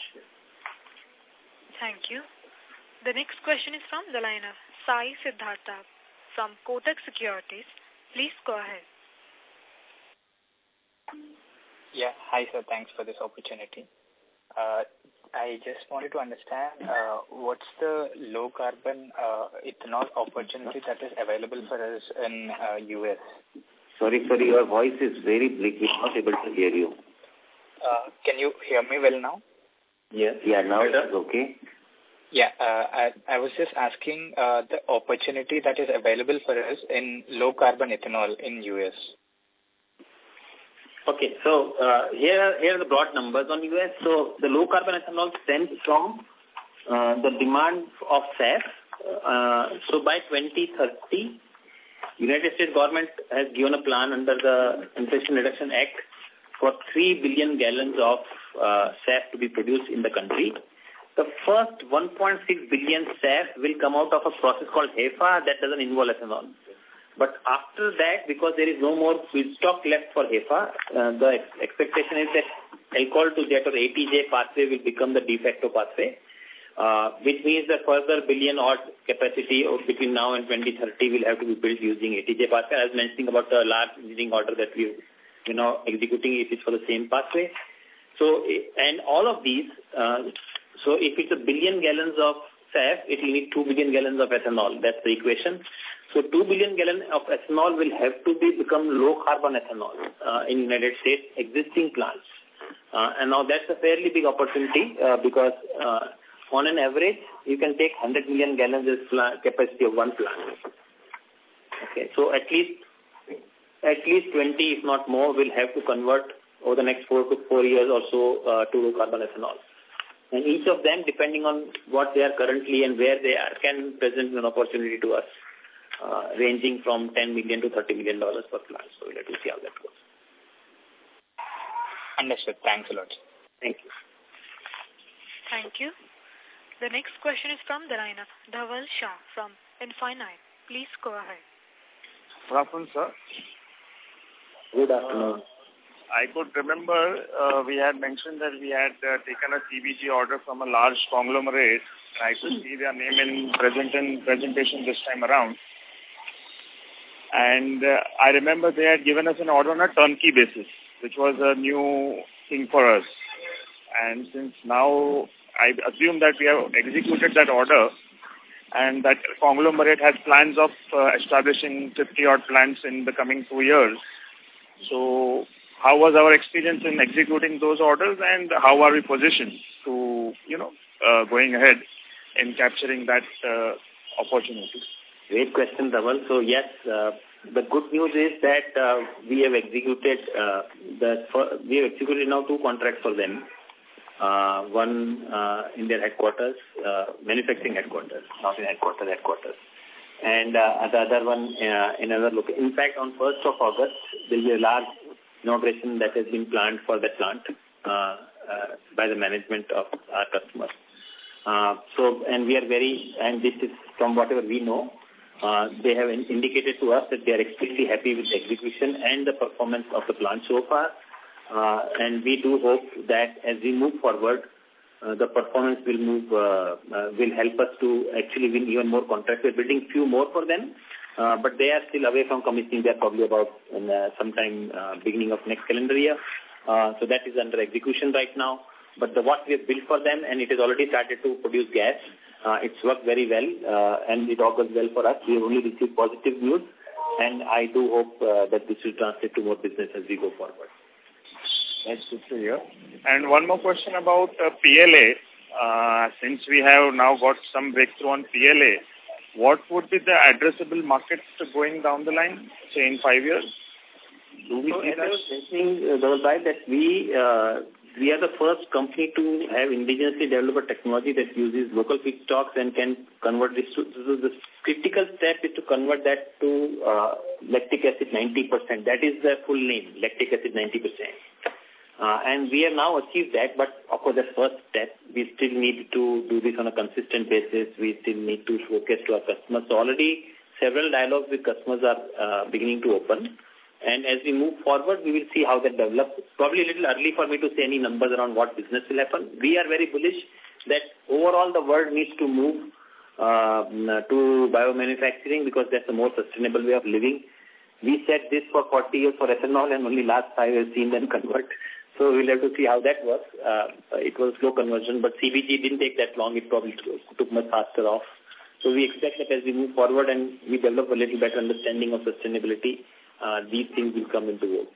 Thank you. The next question is from the line of Sai Siddhartha from Kotak Securities. Please go ahead. Yeah. Hi, sir. Thanks for this opportunity. Uh, I just wanted to understand uh, what's the low carbon uh, ethanol opportunity that is available for us in uh, U S. Sorry, sorry, your voice is very bleak. We're not able to hear you. Uh, can you hear me well now? Yes. Yeah, now it's okay. Yeah, uh, I, I was just asking uh, the opportunity that is available for us in low carbon ethanol in U S. Okay, so uh, here, here are the broad numbers on U S. So the low carbon ethanol stems from uh, the demand of S A F. Uh, so by twenty thirty, United States government has given a plan under the Inflation Reduction Act for three billion gallons of uh, S A F to be produced in the country. The first one point six billion S A F will come out of a process called HEFA that doesn't involve ethanol. But after that, because there is no more feedstock left for HEFA, uh, the ex expectation is that alcohol to jet or A T J pathway will become the de facto pathway, uh, which means the further billion odd capacity of between now and twenty thirty will have to be built using A T J pathway. I was mentioning about the large engineering order that we you know executing, it is for the same pathway. So, and all of these, uh, so if it's a billion gallons of S A F, it will need two billion gallons of ethanol. That's the equation. So two billion gallons of ethanol will have to be become low-carbon ethanol uh, in United States existing plants. Uh, and now that's a fairly big opportunity uh, because uh, on an average, you can take one hundred million gallons as plant capacity of one plant. Okay, so at least at least twenty, if not more, will have to convert over the next four to four years or so uh, to low-carbon ethanol. And each of them, depending on what they are currently and where they are, can present an opportunity to us, uh, ranging from ten million to thirty million dollars per plant. So we'll have to see how that goes. Understood. Thanks a lot. Thank you. Thank you. The next question is from the line of Dhaval Shah from Infinite. Please go ahead. Good afternoon, sir. Good afternoon. Uh, I could remember uh, we had mentioned that we had uh, taken a C B G order from a large conglomerate. I could see their name in present in presentation this time around. And uh, I remember they had given us an order on a turnkey basis, which was a new thing for us. And since now I assume that we have executed that order and that conglomerate has plans of uh, establishing fifty-odd plants in the coming two years. So how was our experience in executing those orders and how are we positioned to, you know, uh, going ahead in capturing that uh, opportunity? Great question, Dhaval. So yes, uh, the good news is that uh, we have executed uh, the for, we have executed now two contracts for them. Uh, one uh, in their headquarters, uh, manufacturing headquarters, not in headquarters, headquarters. And uh, the other one uh, in another location. In fact, on first of August, there will be a large inauguration that has been planned for the plant uh, uh, by the management of our customers. Uh, so, and we are very, and this is from whatever we know, uh, they have in, indicated to us that they are extremely happy with the execution and the performance of the plant so far. Uh, and we do hope that as we move forward, uh, the performance will move, uh, uh, will help us to actually win even more contracts. We're building few more for them, uh, but they are still away from commissioning. They're probably about in, uh, sometime uh, beginning of next calendar year. Uh, so that is under execution right now. But the what we have built for them, and it has already started to produce gas. Uh, it's worked very well, uh, and it augurs well for us. We have only received positive news, and I do hope uh, that this will translate to more business as we go forward. That's good to hear. And one more question about uh, P L A. Uh, since we have now got some breakthrough on P L A, what would be the addressable market going down the line, say in five years? Do we so see that? I was mentioning, uh, Dhaval, that we, uh, we are the first company to have indigenously developed a technology that uses local feedstocks and can convert this to, so the critical step is to convert that to uh, lactic acid ninety percent. That is the full name, lactic acid ninety percent. Uh, and we have now achieved that, but of course, the first step, we still need to do this on a consistent basis. We still need to showcase to our customers. So already several dialogues with customers are uh, beginning to open. And as we move forward, we will see how that develops. Probably a little early for me to say any numbers around what business will happen. We are very bullish that overall the world needs to move uh, to biomanufacturing because that's a more sustainable way of living. We said this for forty years for ethanol and only last five years seen them convert. So we'll have to see how that works. Uh, it was slow conversion, but C B G didn't take that long. It probably took much faster off. So we expect that as we move forward and we develop a little better understanding of sustainability, uh, these things will come into vogue.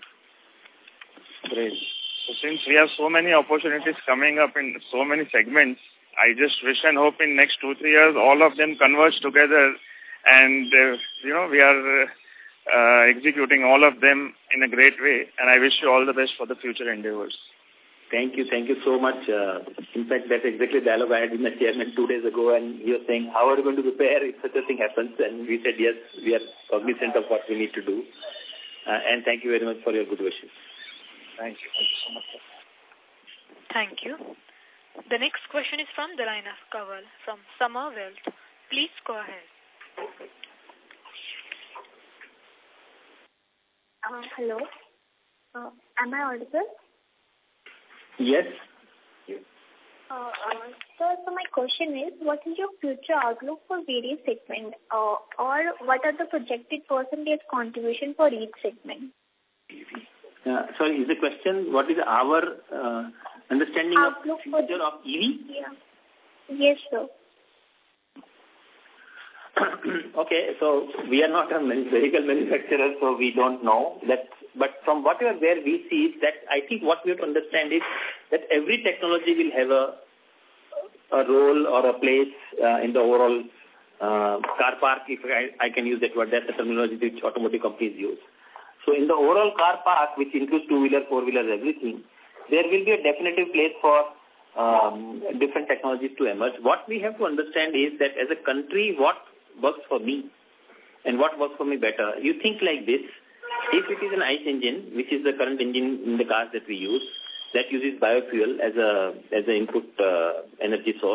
Great. So since we have so many opportunities coming up in so many segments, I just wish and hope in next two, three years, all of them converge together and, uh, you know, we are... Uh, Uh, executing all of them in a great way, and I wish you all the best for the future endeavors. Thank you, thank you so much. Uh, in fact, that's exactly the dialogue I had with the chairman two days ago, and he was saying, how are we going to prepare if such a thing happens? And we said, yes, we are cognizant of what we need to do. Uh, and thank you very much for your good wishes. Thank you. Thank you so much. Thank you. The next question is from the line of Kaval from Summer Wealth. Please go ahead. Uh, hello. Uh, am I audible? Yes. Uh, uh, sir, so my question is, what is your future outlook for various segments, uh, or what are the projected percentage contribution for each segment? Uh, sorry, is the question, what is our uh, understanding outlook of future of E V? Yeah. Yes, sir. Okay, so we are not a vehicle manufacturer, so we don't know that. But from whatever where we see is that I think what we have to understand is that every technology will have a a role or a place uh, in the overall uh, car park, if I, I can use that word. That's the terminology which automotive companies use. So in the overall car park, which includes two-wheeler, four-wheelers, everything, there will be a definitive place for um, different technologies to emerge. What we have to understand is that as a country, what works for me and what works for me better. You think like this: if it is an ICE engine, which is the current engine in the cars that we use, that uses biofuel as a as an input uh, energy source,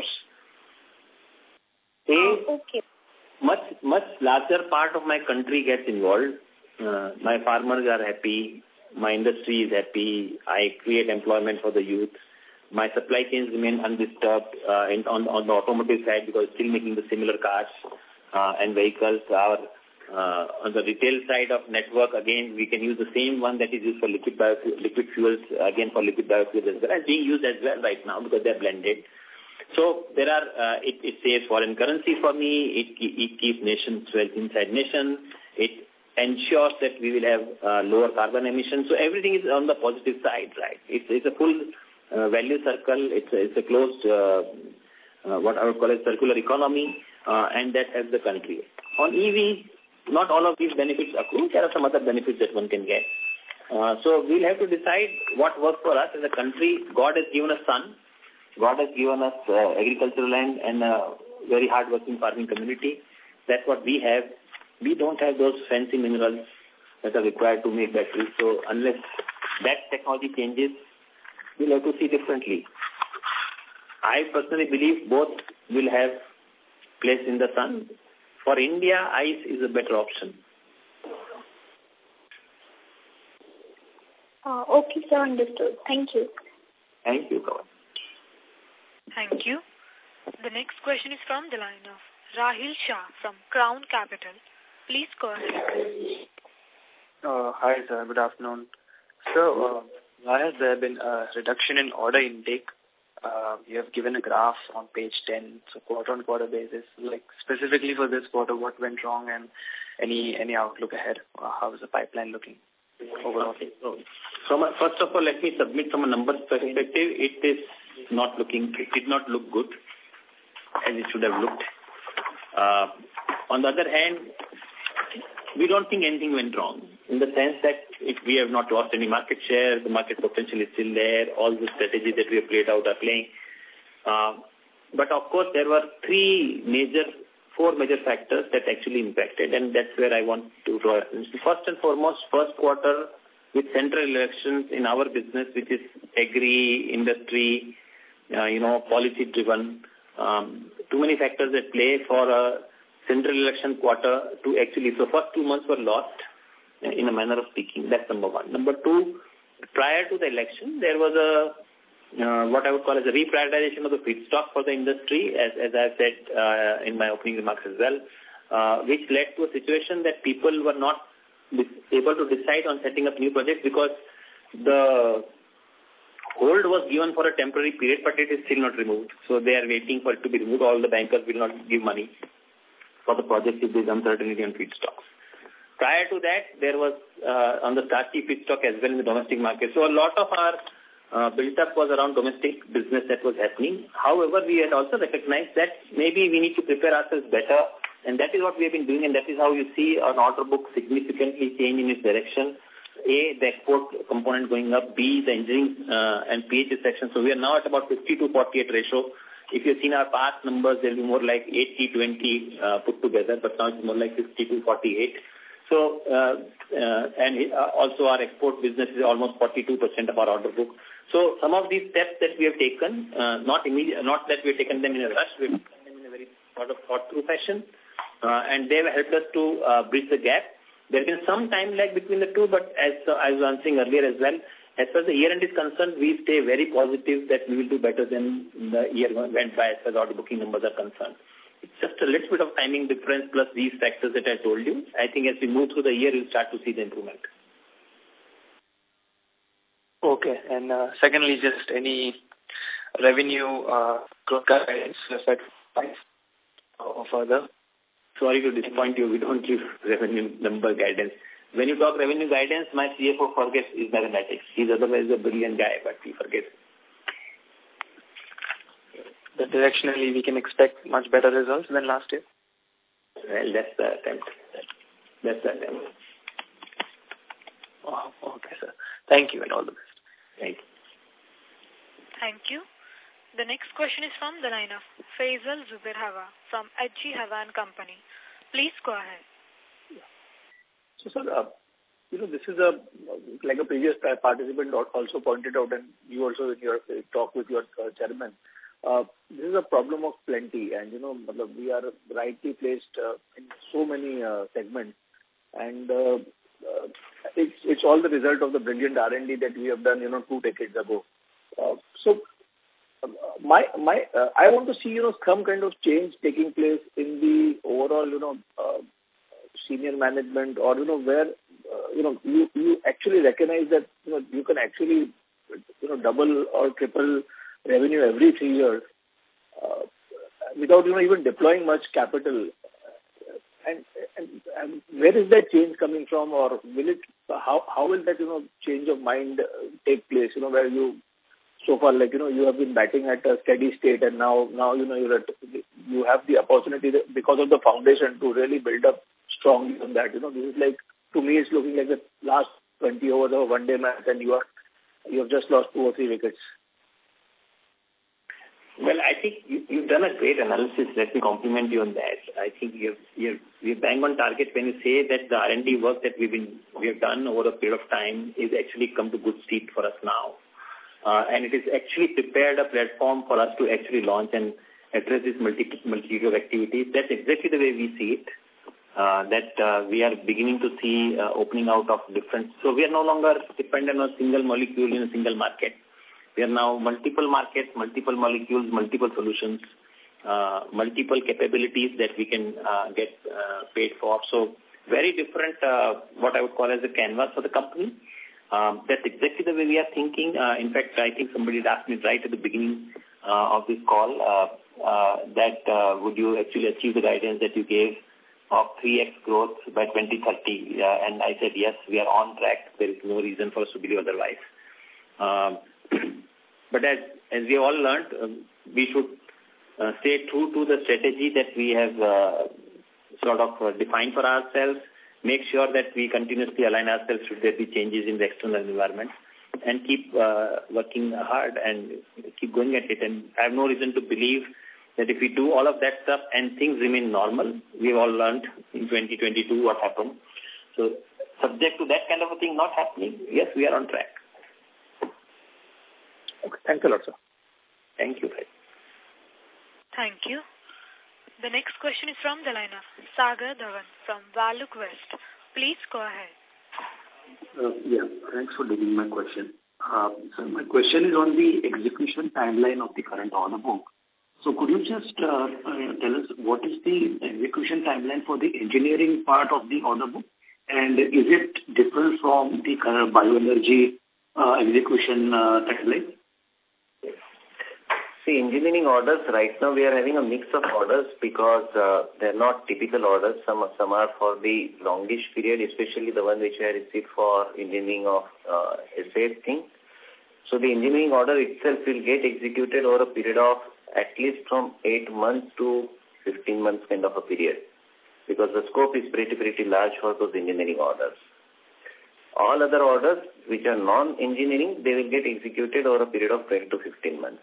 a oh, okay. much much larger part of my country gets involved. Uh, my farmers are happy. My industry is happy. I create employment for the youth. My supply chains remain undisturbed uh, in, on, on the automotive side because it's still making the similar cars uh, and vehicles. Our uh, on the retail side of network, again, we can use the same one that is used for liquid biofuel, liquid fuels, again for liquid biofuels as well, as being used as well right now because they're blended. So there are, uh, it, it saves foreign currency for me. It, it keeps nations wealth inside nation. It ensures that we will have uh, lower carbon emissions. So everything is on the positive side, right? It's, it's a full uh, value circle. It's a, it's a closed, uh, uh, what I would call a circular economy, uh, and that helps the country. On E V, not all of these benefits accrue. There are some other benefits that one can get. Uh, so we'll have to decide what works for us as a country. God has given us sun. God has given us uh, agricultural land and a very hard-working farming community. That's what we have. We don't have those fancy minerals that are required to make batteries. So unless that technology changes, we'll have to see differently. I personally believe both will have place in the sun. For India, ICE is a better option. Uh, okay, sir, understood. Thank you. Thank you, Kawan. Thank you. The next question is from the line of Rahil Shah from Crown Capital. Please go ahead. Uh, hi, sir. Good afternoon. So, uh, why has there been a reduction in order intake? Uh, you have given a graph on page ten, so quarter-on-quarter basis. Like, specifically for this quarter, what went wrong and any any outlook ahead? Uh, how is the pipeline looking overall? Okay. So, from a, first of all, let me submit from a numbers perspective. It is not looking, it did not look good as it should have looked. Uh, on the other hand, we don't think anything went wrong in the sense that if we have not lost any market share, the market potential is still there, all the strategies that we have played out are playing. Uh, but of course, there were three major, four major factors that actually impacted, and that's where I want to draw attention. First and foremost, first quarter with central elections in our business, which is agri, industry, uh, you know, policy-driven, um, too many factors at play for a central election quarter to actually, so first two months were lost uh, in a manner of speaking. That's number one. Number two, prior to the election, there was a, uh, what I would call as a reprioritization of the feedstock for the industry, as, as I said uh, in my opening remarks as well, uh, which led to a situation that people were not able to decide on setting up new projects because the hold was given for a temporary period, but it is still not removed. So they are waiting for it to be removed. All the bankers will not give money for the project if there is uncertainty on feedstocks. Prior to that, there was uh, on the starchy feedstock as well in the domestic market. So a lot of our uh, build-up was around domestic business that was happening. However, we had also recognized that maybe we need to prepare ourselves better, and that is what we have been doing, and that is how you see an order book significantly change in its direction. A, the export component going up. B, the engineering uh, and P H S section. So we are now at about fifty to forty-eight ratio. If you've seen our past numbers, they'll be more like eighty twenty uh, put together, but now it's more like fifty to forty-eight. So, uh, uh, and uh, also our export business is almost forty-two percent of our order book. So some of these steps that we have taken, uh, not immediate, not that we have taken them in a rush, we've taken them in a very sort of thought-through fashion, uh, and they have helped us to uh, bridge the gap. There has been some time lag between the two, but as uh, I was answering earlier as well, as far as the year-end is concerned, we stay very positive that we will do better than the year went by as far as order booking numbers are concerned. It's just a little bit of timing difference plus these factors that I told you. I think as we move through the year, you'll start to see the improvement. Okay. And uh, secondly, just any revenue uh, growth guidance or further? sorry to disappoint you, we don't give revenue number guidance. When you talk revenue guidance, my C F O forgets his mathematics. He's otherwise a brilliant guy, but he forgets. But directionally, we can expect much better results than last year? Well, that's the attempt. That's the attempt. Oh, okay, sir. Thank you and all the best. Thank you. Thank you. The next question is from the line of Faisal Zubair Hawa from H G Hawa and Company. Please go ahead. So, sir, uh, you know, this is a, like a previous participant also pointed out, and you also in your uh, talk with your uh, chairman, uh, this is a problem of plenty, and, you know, we are rightly placed uh, in so many uh, segments, and uh, uh, it's, it's all the result of the brilliant R and D that we have done, you know, two decades ago. Uh, so, uh, my, my, uh, I want to see, you know, some kind of change taking place in the overall, you know, uh, senior management, or, you know, where, uh, you know, you, you actually recognize that, you know, you can actually, you know, double or triple revenue every three years uh, without, you know, even deploying much capital. And, and, and where is that change coming from, or will it, how, how will that, you know, change of mind take place, you know, where you, so far, like, you know, you have been batting at a steady state, and now, now, you know, you're at, you have the opportunity that, because of the foundation, to really build up strongly on that. You know, this is like, to me, it's looking like the last twenty overs of a one-day match, and you are, you have just lost two or three wickets. Well, I think you, you've done a great analysis. Let me compliment you on that. I think you've, you're, you're bang on target when you say that the R and D work that we've been, we have done over a period of time is actually come to good stead for us now. Uh, and it is actually prepared a platform for us to actually launch and address this multi multitude of activities. That's exactly the way we see it. Uh, that uh, we are beginning to see uh, opening out of different. So we are no longer dependent on a single molecule in a single market. We are now multiple markets, multiple molecules, multiple solutions, uh, multiple capabilities that we can uh, get uh, paid for. So very different, uh, what I would call as a canvas for the company. Um, that's exactly the way we are thinking. Uh, in fact, I think somebody asked me right at the beginning uh, of this call uh, uh, that uh, would you actually achieve the guidance that you gave of three X growth by twenty thirty. Uh, and I said, yes, we are on track. There is no reason for us to believe otherwise. Um, but as, as we all learned, um, we should uh, stay true to the strategy that we have uh, sort of uh, defined for ourselves. Make sure that we continuously align ourselves should there be changes in the external environment, and keep uh, working hard and keep going at it. And I have no reason to believe that if we do all of that stuff and things remain normal, we've all learned in twenty twenty-two what happened. So subject to that kind of a thing not happening, yes, we are on track. Okay, thanks a lot, sir. Thank you. Thank you. The next question is from the line of Sagar Dhawan from Valuk West. Please go ahead. Uh, yeah, thanks for taking my question. Uh, so my question is on the execution timeline of the current order book. So could you just uh, uh, tell us what is the execution timeline for the engineering part of the order book? And is it different from the current bioenergy uh, execution uh, timeline? See, engineering orders, right now we are having a mix of orders because uh, they're not typical orders. Some, some are for the longish period, especially the one which I received for engineering of uh, S A S thing. So the engineering order itself will get executed over a period of at least from eight months to fifteen months kind of a period, because the scope is pretty, pretty large for those engineering orders. All other orders which are non-engineering, they will get executed over a period of twelve to fifteen months.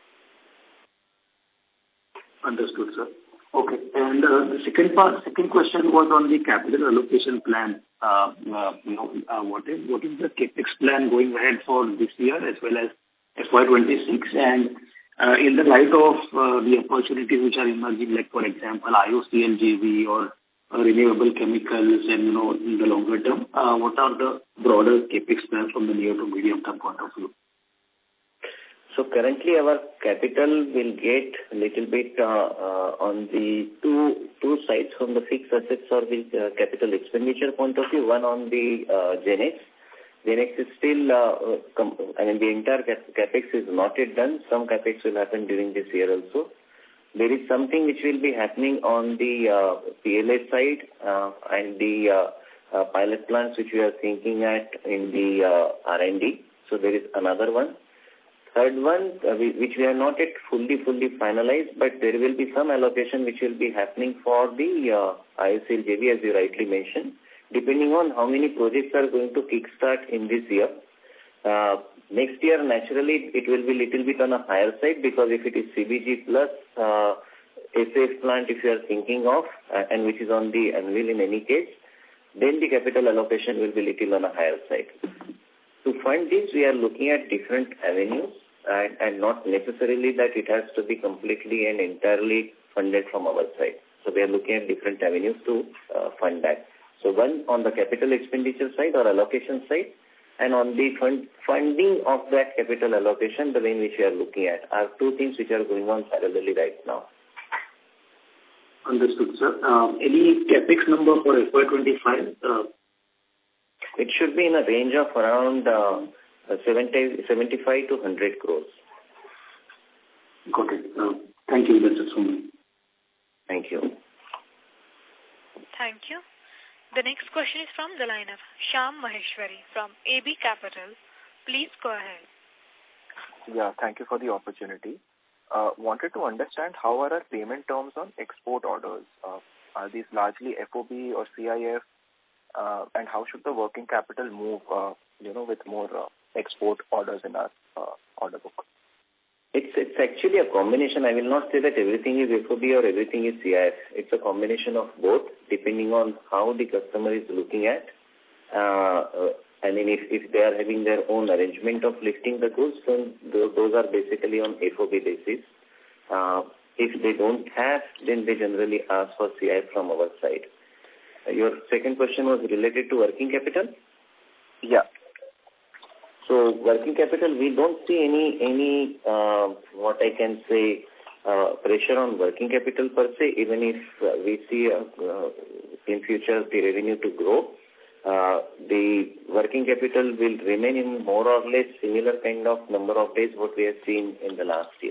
Understood, sir. Okay. And uh, the second part, second question was on the capital allocation plan. Uh, uh, you know, uh, what is what is the capex plan going ahead for this year as well as F Y twenty-six? And uh, in the light of uh, the opportunities which are emerging, like for example, I O C L J V or uh, renewable chemicals, and you know, in the longer term, uh, what are the broader capex plans from the near to medium term point of view? So currently our capital will get a little bit uh, uh, on the two two sides from the fixed assets or the uh, capital expenditure point of view. One on the uh, GenX. GenX is still, uh, com I mean the entire cap capex is not yet done. Some capex will happen during this year also. there is something which will be happening on the uh, P L A side uh, and the uh, uh, pilot plants which we are thinking at in the uh, R and D. So there is another one. Third one, uh, we, which we are not yet fully, fully finalized, but there will be some allocation which will be happening for the uh, I S L J V, as you rightly mentioned, depending on how many projects are going to kickstart in this year. Uh, next year, naturally, it will be little bit on a higher side, because if it is C B G plus uh, S A F plant, if you are thinking of, uh, and which is on the anvil in any case, then the capital allocation will be little on a higher side. To fund this, we are looking at different avenues, and, and not necessarily that it has to be completely and entirely funded from our side. So we are looking at different avenues to uh, fund that. So one on the capital expenditure side or allocation side, and on the fund, funding of that capital allocation, the way in which we are looking at are two things which are going on parallelly right now. Understood, sir. Uh, any capex number for F Y twenty-five? Uh, it should be in a range of around uh, seventy, seventy-five to one hundred crores. Got it. Uh, thank you. That's it from me. Thank you. Thank you. The next question is from the line of Shyam Maheshwari from A B Capital. Please go ahead. Yeah, thank you for the opportunity. Uh, wanted to understand how are our payment terms on export orders? Uh, are these largely F O B or C I F? Uh, and how should the working capital move, uh, you know, with more uh, export orders in our uh, order book? It's it's actually a combination. I will not say that everything is F O B or everything is C I F. It's a combination of both, depending on how the customer is looking at. Uh, uh, I mean, if, if they are having their own arrangement of lifting the goods, then those are basically on F O B basis. Uh, if they don't have, then they generally ask for C I F from our side. Uh, your second question was related to working capital? Yeah. So working capital, we don't see any, any uh, what I can say, uh, pressure on working capital per se, even if uh, we see uh, uh, in future the revenue to grow. Uh, the working capital will remain in more or less similar kind of number of days what we have seen in the last year.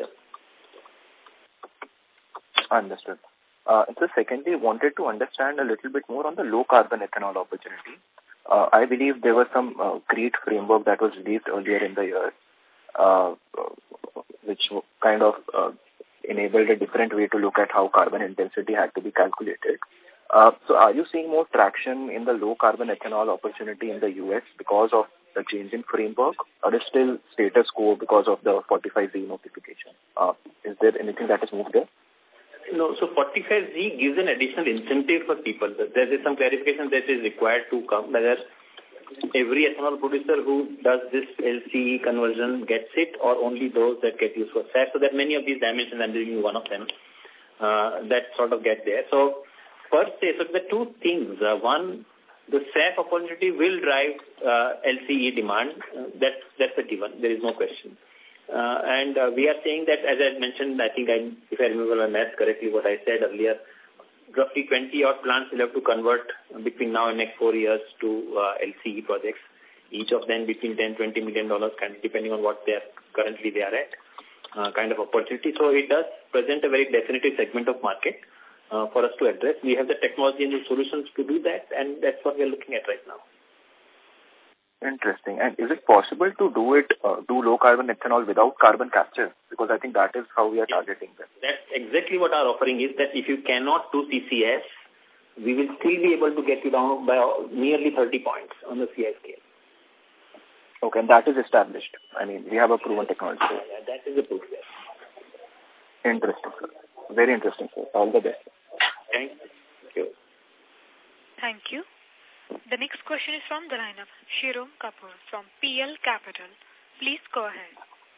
Understood. Uh, so secondly, wanted to understand a little bit more on the low carbon ethanol opportunity. Uh, I believe there was some uh, great framework that was released earlier in the year, uh, which kind of uh, enabled a different way to look at how carbon intensity had to be calculated. Uh, so are you seeing more traction in the low carbon ethanol opportunity in the U S because of the change in framework, or is still status quo because of the forty-five Z notification? Uh, is there anything that has moved there? No, so forty-five Z gives an additional incentive for people. There is some clarification that is required to come, whether every ethanol producer who does this L C E conversion gets it, or only those that get used for S A F. So there are many of these dimensions, I'm giving you one of them, uh, that sort of get there. So per se, so the two things. Uh, one, the S A F opportunity will drive uh, L C E demand. Uh, that's, that's a given. There is no question. Uh, and uh, we are saying that, as I mentioned, I think I, if I remember my math correctly, what I said earlier, roughly twenty odd plants will have to convert between now and next four years to uh, L C E projects. Each of them between ten, twenty million dollars, kind of depending on what they are currently they are at, uh, kind of opportunity. So it does present a very definitive segment of market uh, for us to address. We have the technology and the solutions to do that, and that's what we are looking at right now. Interesting. And is it possible to do it, uh, do low carbon ethanol without carbon capture? Because I think that is how we are targeting them. That's exactly what our offering is, that if you cannot do C C S, we will still be able to get you down by nearly thirty points on the C I scale. Okay, and that is established. I mean, we have a proven technology. Yeah, yeah, that is the proof there. Interesting, sir. Very interesting, sir. All the best. Thank you. Thank you. The next question is from the line of Shirom Kapoor from P L Capital. Please go ahead.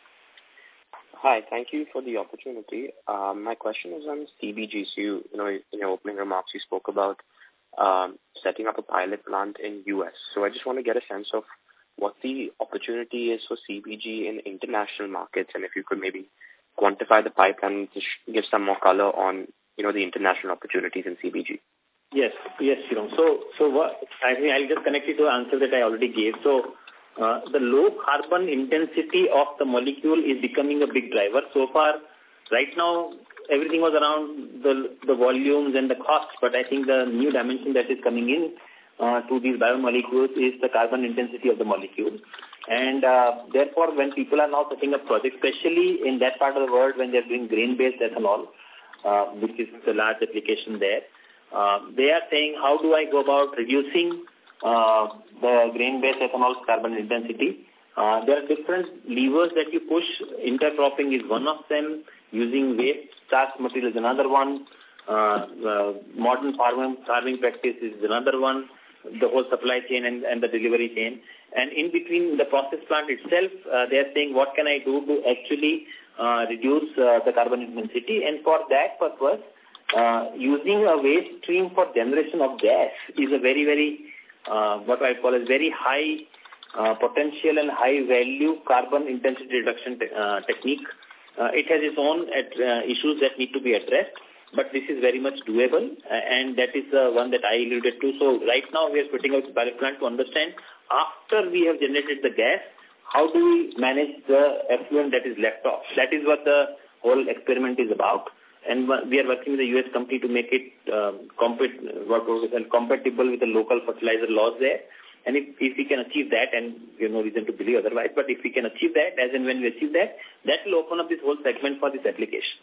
Hi, thank you for the opportunity. Um, my question is on C B G. So you, you know, in your opening remarks, you spoke about um, setting up a pilot plant in U S. So I just want to get a sense of what the opportunity is for C B G in international markets, and if you could maybe quantify the pipeline to give some more color on, you know, the international opportunities in C B G. Yes, yes, Shirom. So, so what, I think I'll just connect it to the answer that I already gave. So, uh, the low carbon intensity of the molecule is becoming a big driver. So far, right now, everything was around the the volumes and the costs, but I think the new dimension that is coming in uh, to these biomolecules is the carbon intensity of the molecule. And uh, therefore, when people are now setting up projects, especially in that part of the world when they're doing grain-based ethanol, uh, which is the large application there, uh, they are saying, how do I go about reducing uh, the grain-based ethanol's carbon intensity? Uh, there are different levers that you push. Intercropping is one of them. Using waste starch material is another one. Uh, uh, modern farming, farming practice is another one. The whole supply chain and, and the delivery chain. And in between the process plant itself, uh, they are saying, what can I do to actually uh, reduce uh, the carbon intensity? And for that purpose, uh, using a waste stream for generation of gas is a very, very, uh, what I call as very high uh, potential and high value carbon intensity reduction te uh, technique. Uh, it has its own at, uh, issues that need to be addressed, but this is very much doable, uh, and that is the uh, one that I alluded to. So right now we are putting out the pilot plant to understand, after we have generated the gas, how do we manage the effluent that is left off? That is what the whole experiment is about. And we are working with a U S company to make it um, compet what we call compatible with the local fertilizer laws there. And if, if we can achieve that, and we have no reason to believe otherwise, but if we can achieve that, as and when we achieve that, that will open up this whole segment for this application.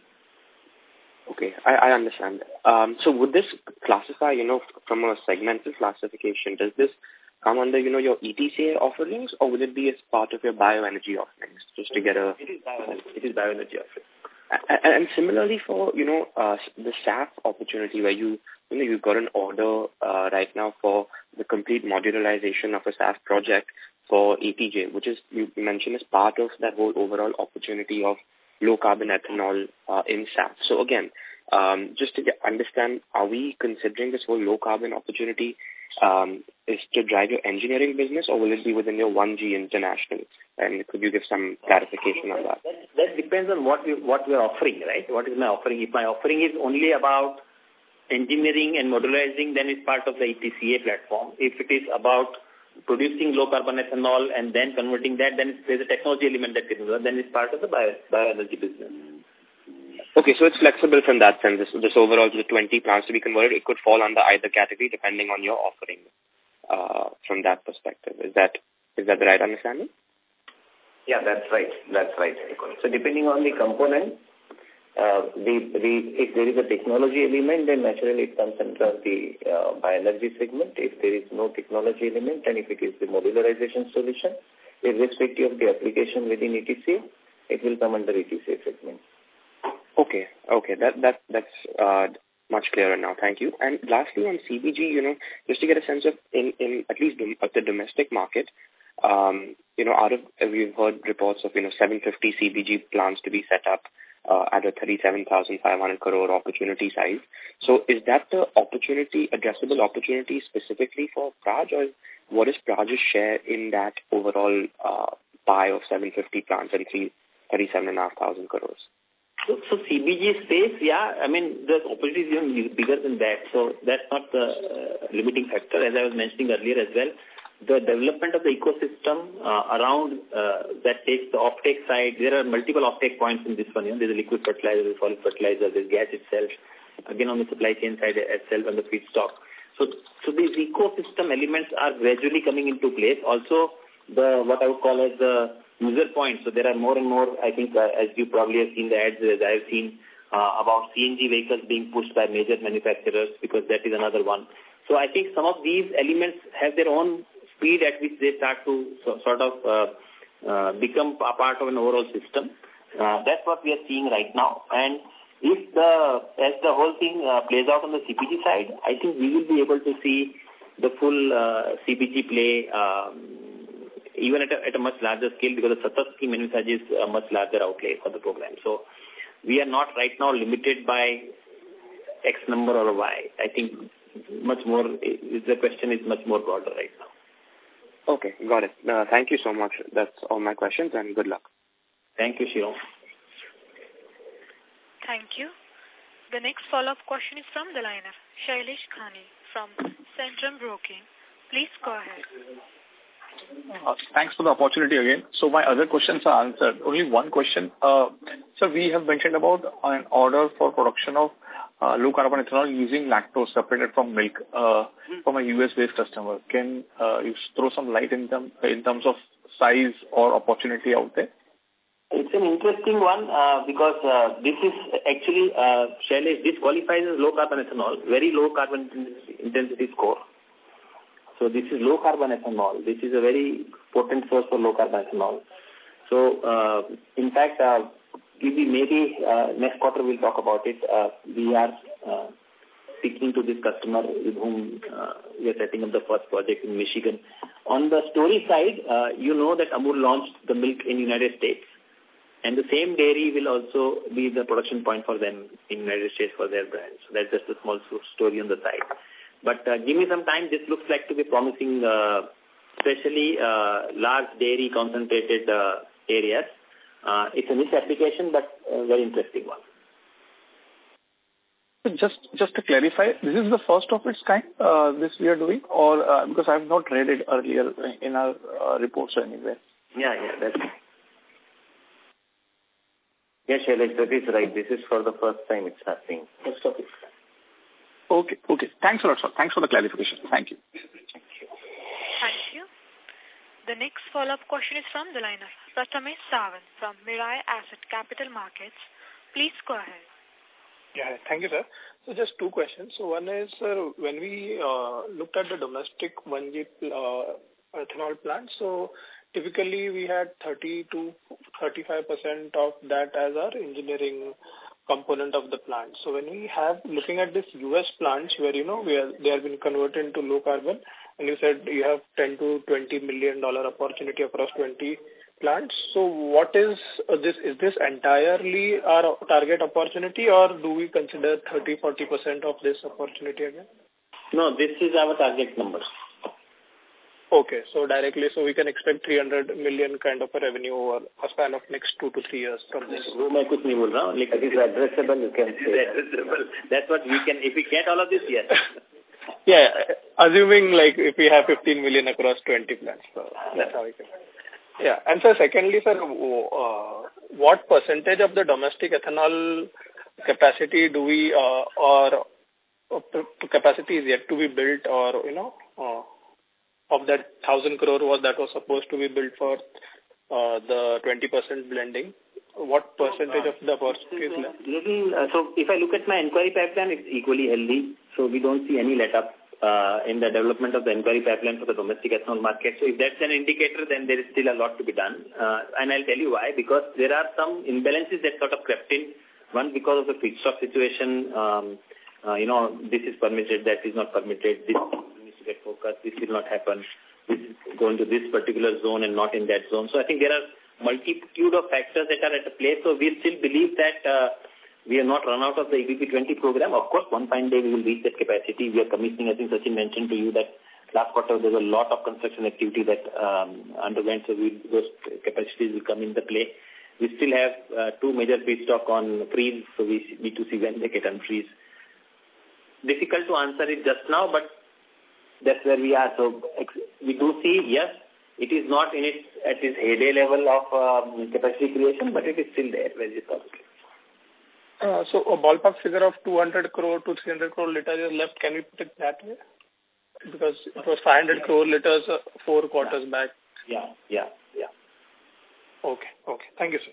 Okay, I, I understand. Um, so would this classify, you know, from a segmental classification, does this come under, you know, your E T C A offerings, or would it be as part of your bioenergy offerings, just to get a... It is bioenergy, it is bioenergy offerings. And, and similarly for, you know, uh, the S A F opportunity where you, you know, you've got an order uh, right now for the complete modularization of a S A F project for A T J, which is, you mentioned, as part of that whole overall opportunity of low-carbon ethanol uh, in S A F. So again, um, just to get, understand, are we considering this whole low-carbon opportunity um, is to drive your engineering business, or will it be within your one G international? And could you give some clarification on that? That, that depends on what we, what we are offering, right? What is my offering? If my offering is only about engineering and modularizing, then it's part of the E T C A platform. If it is about producing low-carbon ethanol and then converting that, then there's a technology element that can do that, then it's part of the bio, bioenergy business. Okay, so it's flexible from that sense. This, this overall, the twenty plants to be converted, it could fall under either category depending on your offering uh, from that perspective. Is that is that the right understanding? Yeah, that's right. That's right. So depending on the component, uh, the, the, if there is a technology element, then naturally it comes under the uh, bioenergy segment. If there is no technology element, and if it is the modularization solution, irrespective of the application within E T C A, it will come under E T C A segment. Okay, okay, that that that's uh, much clearer now. Thank you. And lastly, on C B G, you know, just to get a sense of in in at least the, of the domestic market, um, you know, out of we've heard reports of you know seven hundred fifty C B G plants to be set up uh, at a thirty-seven thousand five hundred crore opportunity size. So, is that the opportunity, addressable opportunity specifically for Praj, or what is Praj's share in that overall uh, pie of seven hundred fifty plants and thirty-seven thousand five hundred crores? So, so C B G space, yeah, I mean, the opportunity is even bigger than that. So that's not the uh, limiting factor. As I was mentioning earlier as well, the development of the ecosystem uh, around uh, that takes the offtake side. There are multiple offtake points in this one. You know, there's a liquid fertilizer, there's solid fertilizer, there's gas itself. Again, on the supply chain side itself and the feedstock. So, so these ecosystem elements are gradually coming into place. Also, the what I would call as the user points. So there are more and more, I think, uh, as you probably have seen the ads, as I have seen, uh, about C N G vehicles being pushed by major manufacturers, because that is another one. So I think some of these elements have their own speed at which they start to so, sort of uh, uh, become a part of an overall system. Uh, that's what we are seeing right now. And if the, as the whole thing uh, plays out on the C P G side, I think we will be able to see the full uh, C P G play um, even at a, at a much larger scale, because the Satat scheme envisages a much larger outlay for the program. So we are not right now limited by X number or Y. I think much more, the question is much more broader right now. Okay, got it. Uh, thank you so much. That's all my questions, and good luck. Thank you, Shirom. Thank you. The next follow-up question is from the line of Shailesh Khani from Centrum Broking. Please go ahead. Uh, thanks for the opportunity again. So my other questions are answered. Only one question. Uh, so we have mentioned about an order for production of uh, low carbon ethanol using lactose separated from milk uh, from a U S-based customer. Can uh, you throw some light in, term, in terms of size or opportunity out there? It's an interesting one uh, because uh, this is actually, uh, Shailesh, this qualifies as low carbon ethanol, very low carbon intensity score. So this is low carbon ethanol. This is a very potent source for low carbon ethanol. So uh, in fact, uh, maybe, maybe uh, next quarter we'll talk about it. Uh, we are uh, speaking to this customer with whom uh, we are setting up the first project in Michigan. On the story side, uh, you know that Amul launched the milk in the United States. And the same dairy will also be the production point for them in the United States for their brand. So that's just a small story on the side. But uh, give me some time. This looks like to be promising, uh, especially uh, large dairy concentrated uh, areas. Uh, it's a niche application, but a very interesting one. Just just to clarify, this is the first of its kind, uh, this we are doing, or uh, because I have not read it earlier in our uh, reports or anywhere. Yeah, yeah, that's Yes, Shailesh, that is right. This is for the first time it's happening. First of its kind. Okay, okay. Thanks a lot, sir. Thanks for the clarification. Thank you. Thank you. Thank you. The next follow-up question is from the line of Prathamesh Sawant from Mirae Asset Capital Markets. Please go ahead. Yeah, thank you, sir. So just two questions. So one is, uh, when we uh, looked at the domestic one G uh, ethanol plant, so typically we had thirty to thirty-five percent of that as our engineering component of the plant. So when we have, looking at this U S plants where, you know, we are, they have been converted into low carbon, and you said you have ten to twenty million dollar opportunity across twenty plants. So what is uh, this? Is this entirely our target opportunity, or do we consider thirty, forty percent of this opportunity again? No, this is our target number. Okay, so directly, so we can expect three hundred million kind of a revenue over a span of next two to three years from this. Like it is addressable, you can say. Addressable. That's what we can, if we get all of this, yes. Yeah, assuming like if we have fifteen million across twenty plants, so that's how we can. Yeah, and so secondly, sir, uh, what percentage of the domestic ethanol capacity do we, uh, or uh, capacity is yet to be built, or, you know, uh, of that thousand crore was that was supposed to be built for uh, the twenty percent blending? What percentage of the opportunity is left? Little, uh, so if I look at my inquiry pipeline, it's equally healthy. So we don't see any let up uh, in the development of the inquiry pipeline for the domestic ethanol market. So if that's an indicator, then there is still a lot to be done. Uh, and I'll tell you why. Because there are some imbalances that sort of crept in. One, because of the feedstock situation. Um, uh, you know, this is permitted, that is not permitted. This needs to get focused. This will not happen. This is going to this particular zone and not in that zone. So I think there are multitude of factors that are at play. So we still believe that uh, we are not run out of the E B P twenty program. Of course, one fine day we will reach that capacity. We are commissioning, I think Sachin mentioned to you that last quarter there was a lot of construction activity that um, underwent, so we, those capacities will come into play. We still have uh, two major feedstock on freeze, so we need to see when they get unfreeze. Difficult to answer it just now, but that's where we are. So we do see, yes, it is not in its, at its heyday level of um, capacity creation, but it is still there, very probably. Uh, so a ballpark figure of two hundred crore to three hundred crore liters is left. Can we put it that way? Because it was five hundred crore liters uh, four quarters yeah. back. Yeah, yeah, yeah. Okay, okay. Thank you, sir.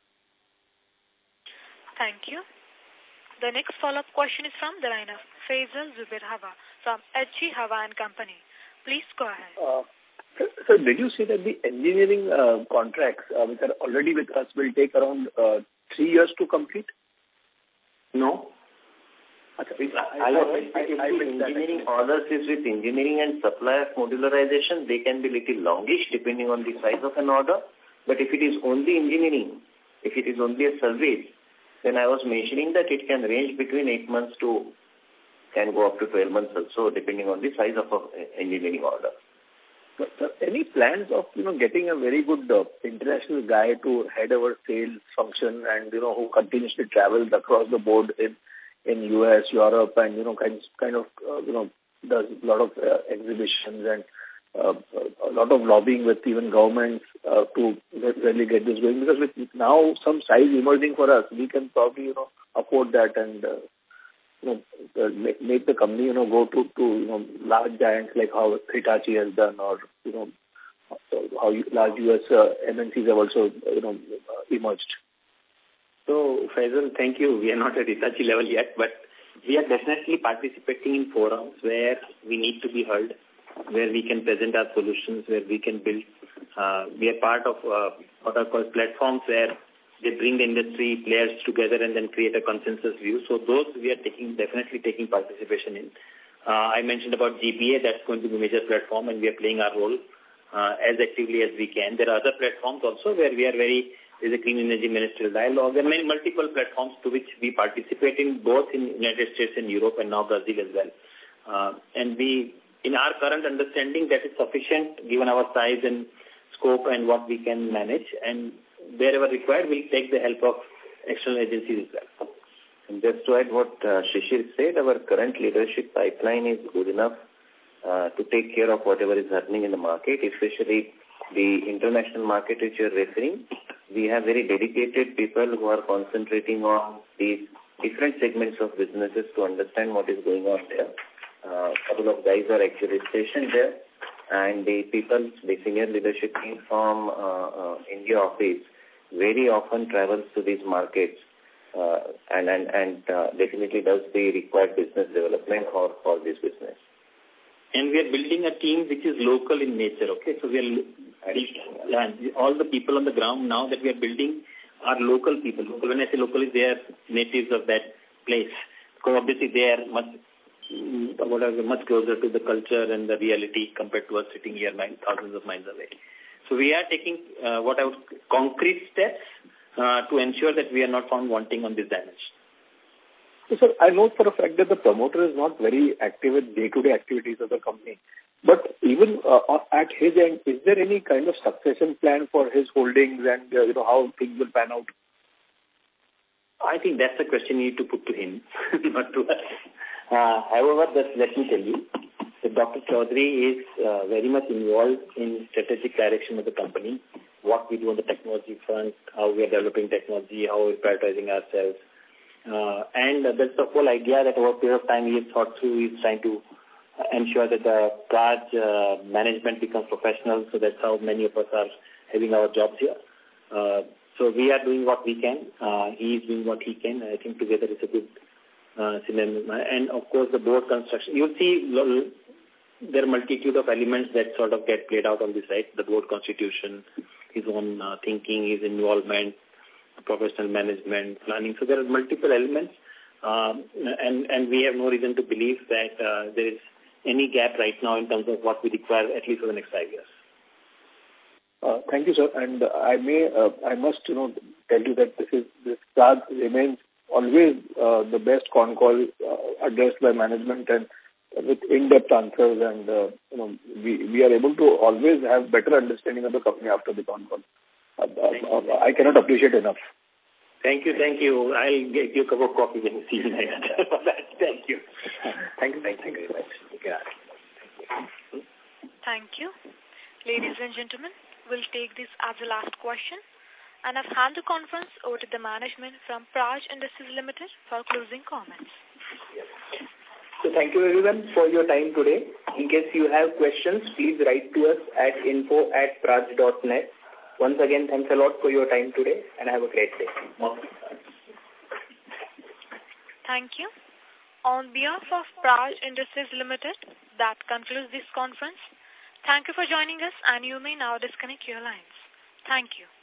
Thank you. The next follow-up question is from the line of Faisal Zubair Hawa from H G Hawa and Company. Please go ahead. Uh, so did you say that the engineering uh, contracts uh, which are already with us will take around uh, three years to complete? No. Okay. I, I, I, if I, the engineering that. orders is with engineering and supply of modularization, they can be little longish depending on the size of an order. But if it is only engineering, if it is only a service, then I was mentioning that it can range between eight months to, can go up to twelve months also, depending on the size of an engineering order. But sir, any plans of, you know, getting a very good uh, international guy to head our sales function and, you know, who continuously travels across the board in, in U S, Europe, and, you know, kind, kind of, uh, you know, does a lot of uh, exhibitions and uh, a lot of lobbying with even governments uh, to really get this going? Because with now some size emerging for us, we can probably, you know, afford that and, uh, you know, uh, make, make the company, you know, go to, to, you know, large giants like how Hitachi has done, or, you know, how large U S uh, M N Cs have also, you know, emerged. So, Faisal, thank you. We are not at Hitachi level yet, but we are definitely participating in forums where we need to be heard, where we can present our solutions, where we can build. Uh, we are part of uh, what are called platforms where they bring the industry players together and then create a consensus view. So those we are taking definitely taking participation in. Uh, I mentioned about G P A, that's going to be a major platform, and we are playing our role uh, as actively as we can. There are other platforms also where we are very, there's a Clean Energy Ministerial Dialogue. There are many multiple platforms to which we participate in, both in United States and Europe and now Brazil as well. Uh, and we, in our current understanding, that is sufficient given our size and scope and what we can manage. And wherever required, we'll take the help of external agencies as well. And just to add what uh, Shishir said, our current leadership pipeline is good enough uh, to take care of whatever is happening in the market, especially the international market which you're referring. We have very dedicated people who are concentrating on these different segments of businesses to understand what is going on there. A uh, couple of guys are actually stationed there, and the people, the senior leadership team from uh, uh, India office very often travels to these markets uh, and, and, and uh, definitely does the required business development for, for this business. And we are building a team which is local in nature, okay? So we are, yeah, all the people on the ground now that we are building are local people. When I say local, they are natives of that place. Because obviously they are much, whatever, much closer to the culture and the reality compared to us sitting here miles, thousands of miles away. So we are taking uh, what I would concrete steps uh, to ensure that we are not found wanting on this dimension. So, sir, I know for a fact that the promoter is not very active with day-to-day activities of the company. But even uh, at his end, is there any kind of succession plan for his holdings and, uh, you know, how things will pan out? I think that's a question you need to put to him, not to us. Uh, however, just let me tell you, that Doctor Chaudhary is uh, very much involved in strategic direction of the company, what we do on the technology front, how we are developing technology, how we are prioritizing ourselves. Uh, and uh, that's the whole idea that over a period of time he has thought through. He's trying to ensure that the Praj uh, management becomes professional. So that's how many of us are having our jobs here. Uh, so we are doing what we can. Uh, he is doing what he can. I think together it's a good uh, synergy. And of course the board construction. You'll see there are a multitude of elements that sort of get played out on this side. The board constitution, his own uh, thinking, his involvement, professional management, planning. So there are multiple elements, um, and, and we have no reason to believe that uh, there is any gap right now in terms of what we require at least for the next five years. Uh, thank you, sir. And I may, uh, I must, you know, tell you that this is this Praj remains always uh, the best con call uh, addressed by management and with in-depth answers, and uh, you know, we we are able to always have better understanding of the company after the con call. Uh, uh, I cannot appreciate enough. Thank you, thank you. I'll get you a cup of coffee when you see me next. Thank you. Thank you, thank you very much. Yeah. Thank you. Ladies and gentlemen, we'll take this as the last question, and I've handed the conference over to the management from Praj Industries Limited for closing comments. So thank you everyone for your time today. In case you have questions, please write to us at info at praj dot net. Once again, thanks a lot for your time today and have a great day. Thank you. On behalf of Praj Industries Limited, that concludes this conference. Thank you for joining us, and you may now disconnect your lines. Thank you.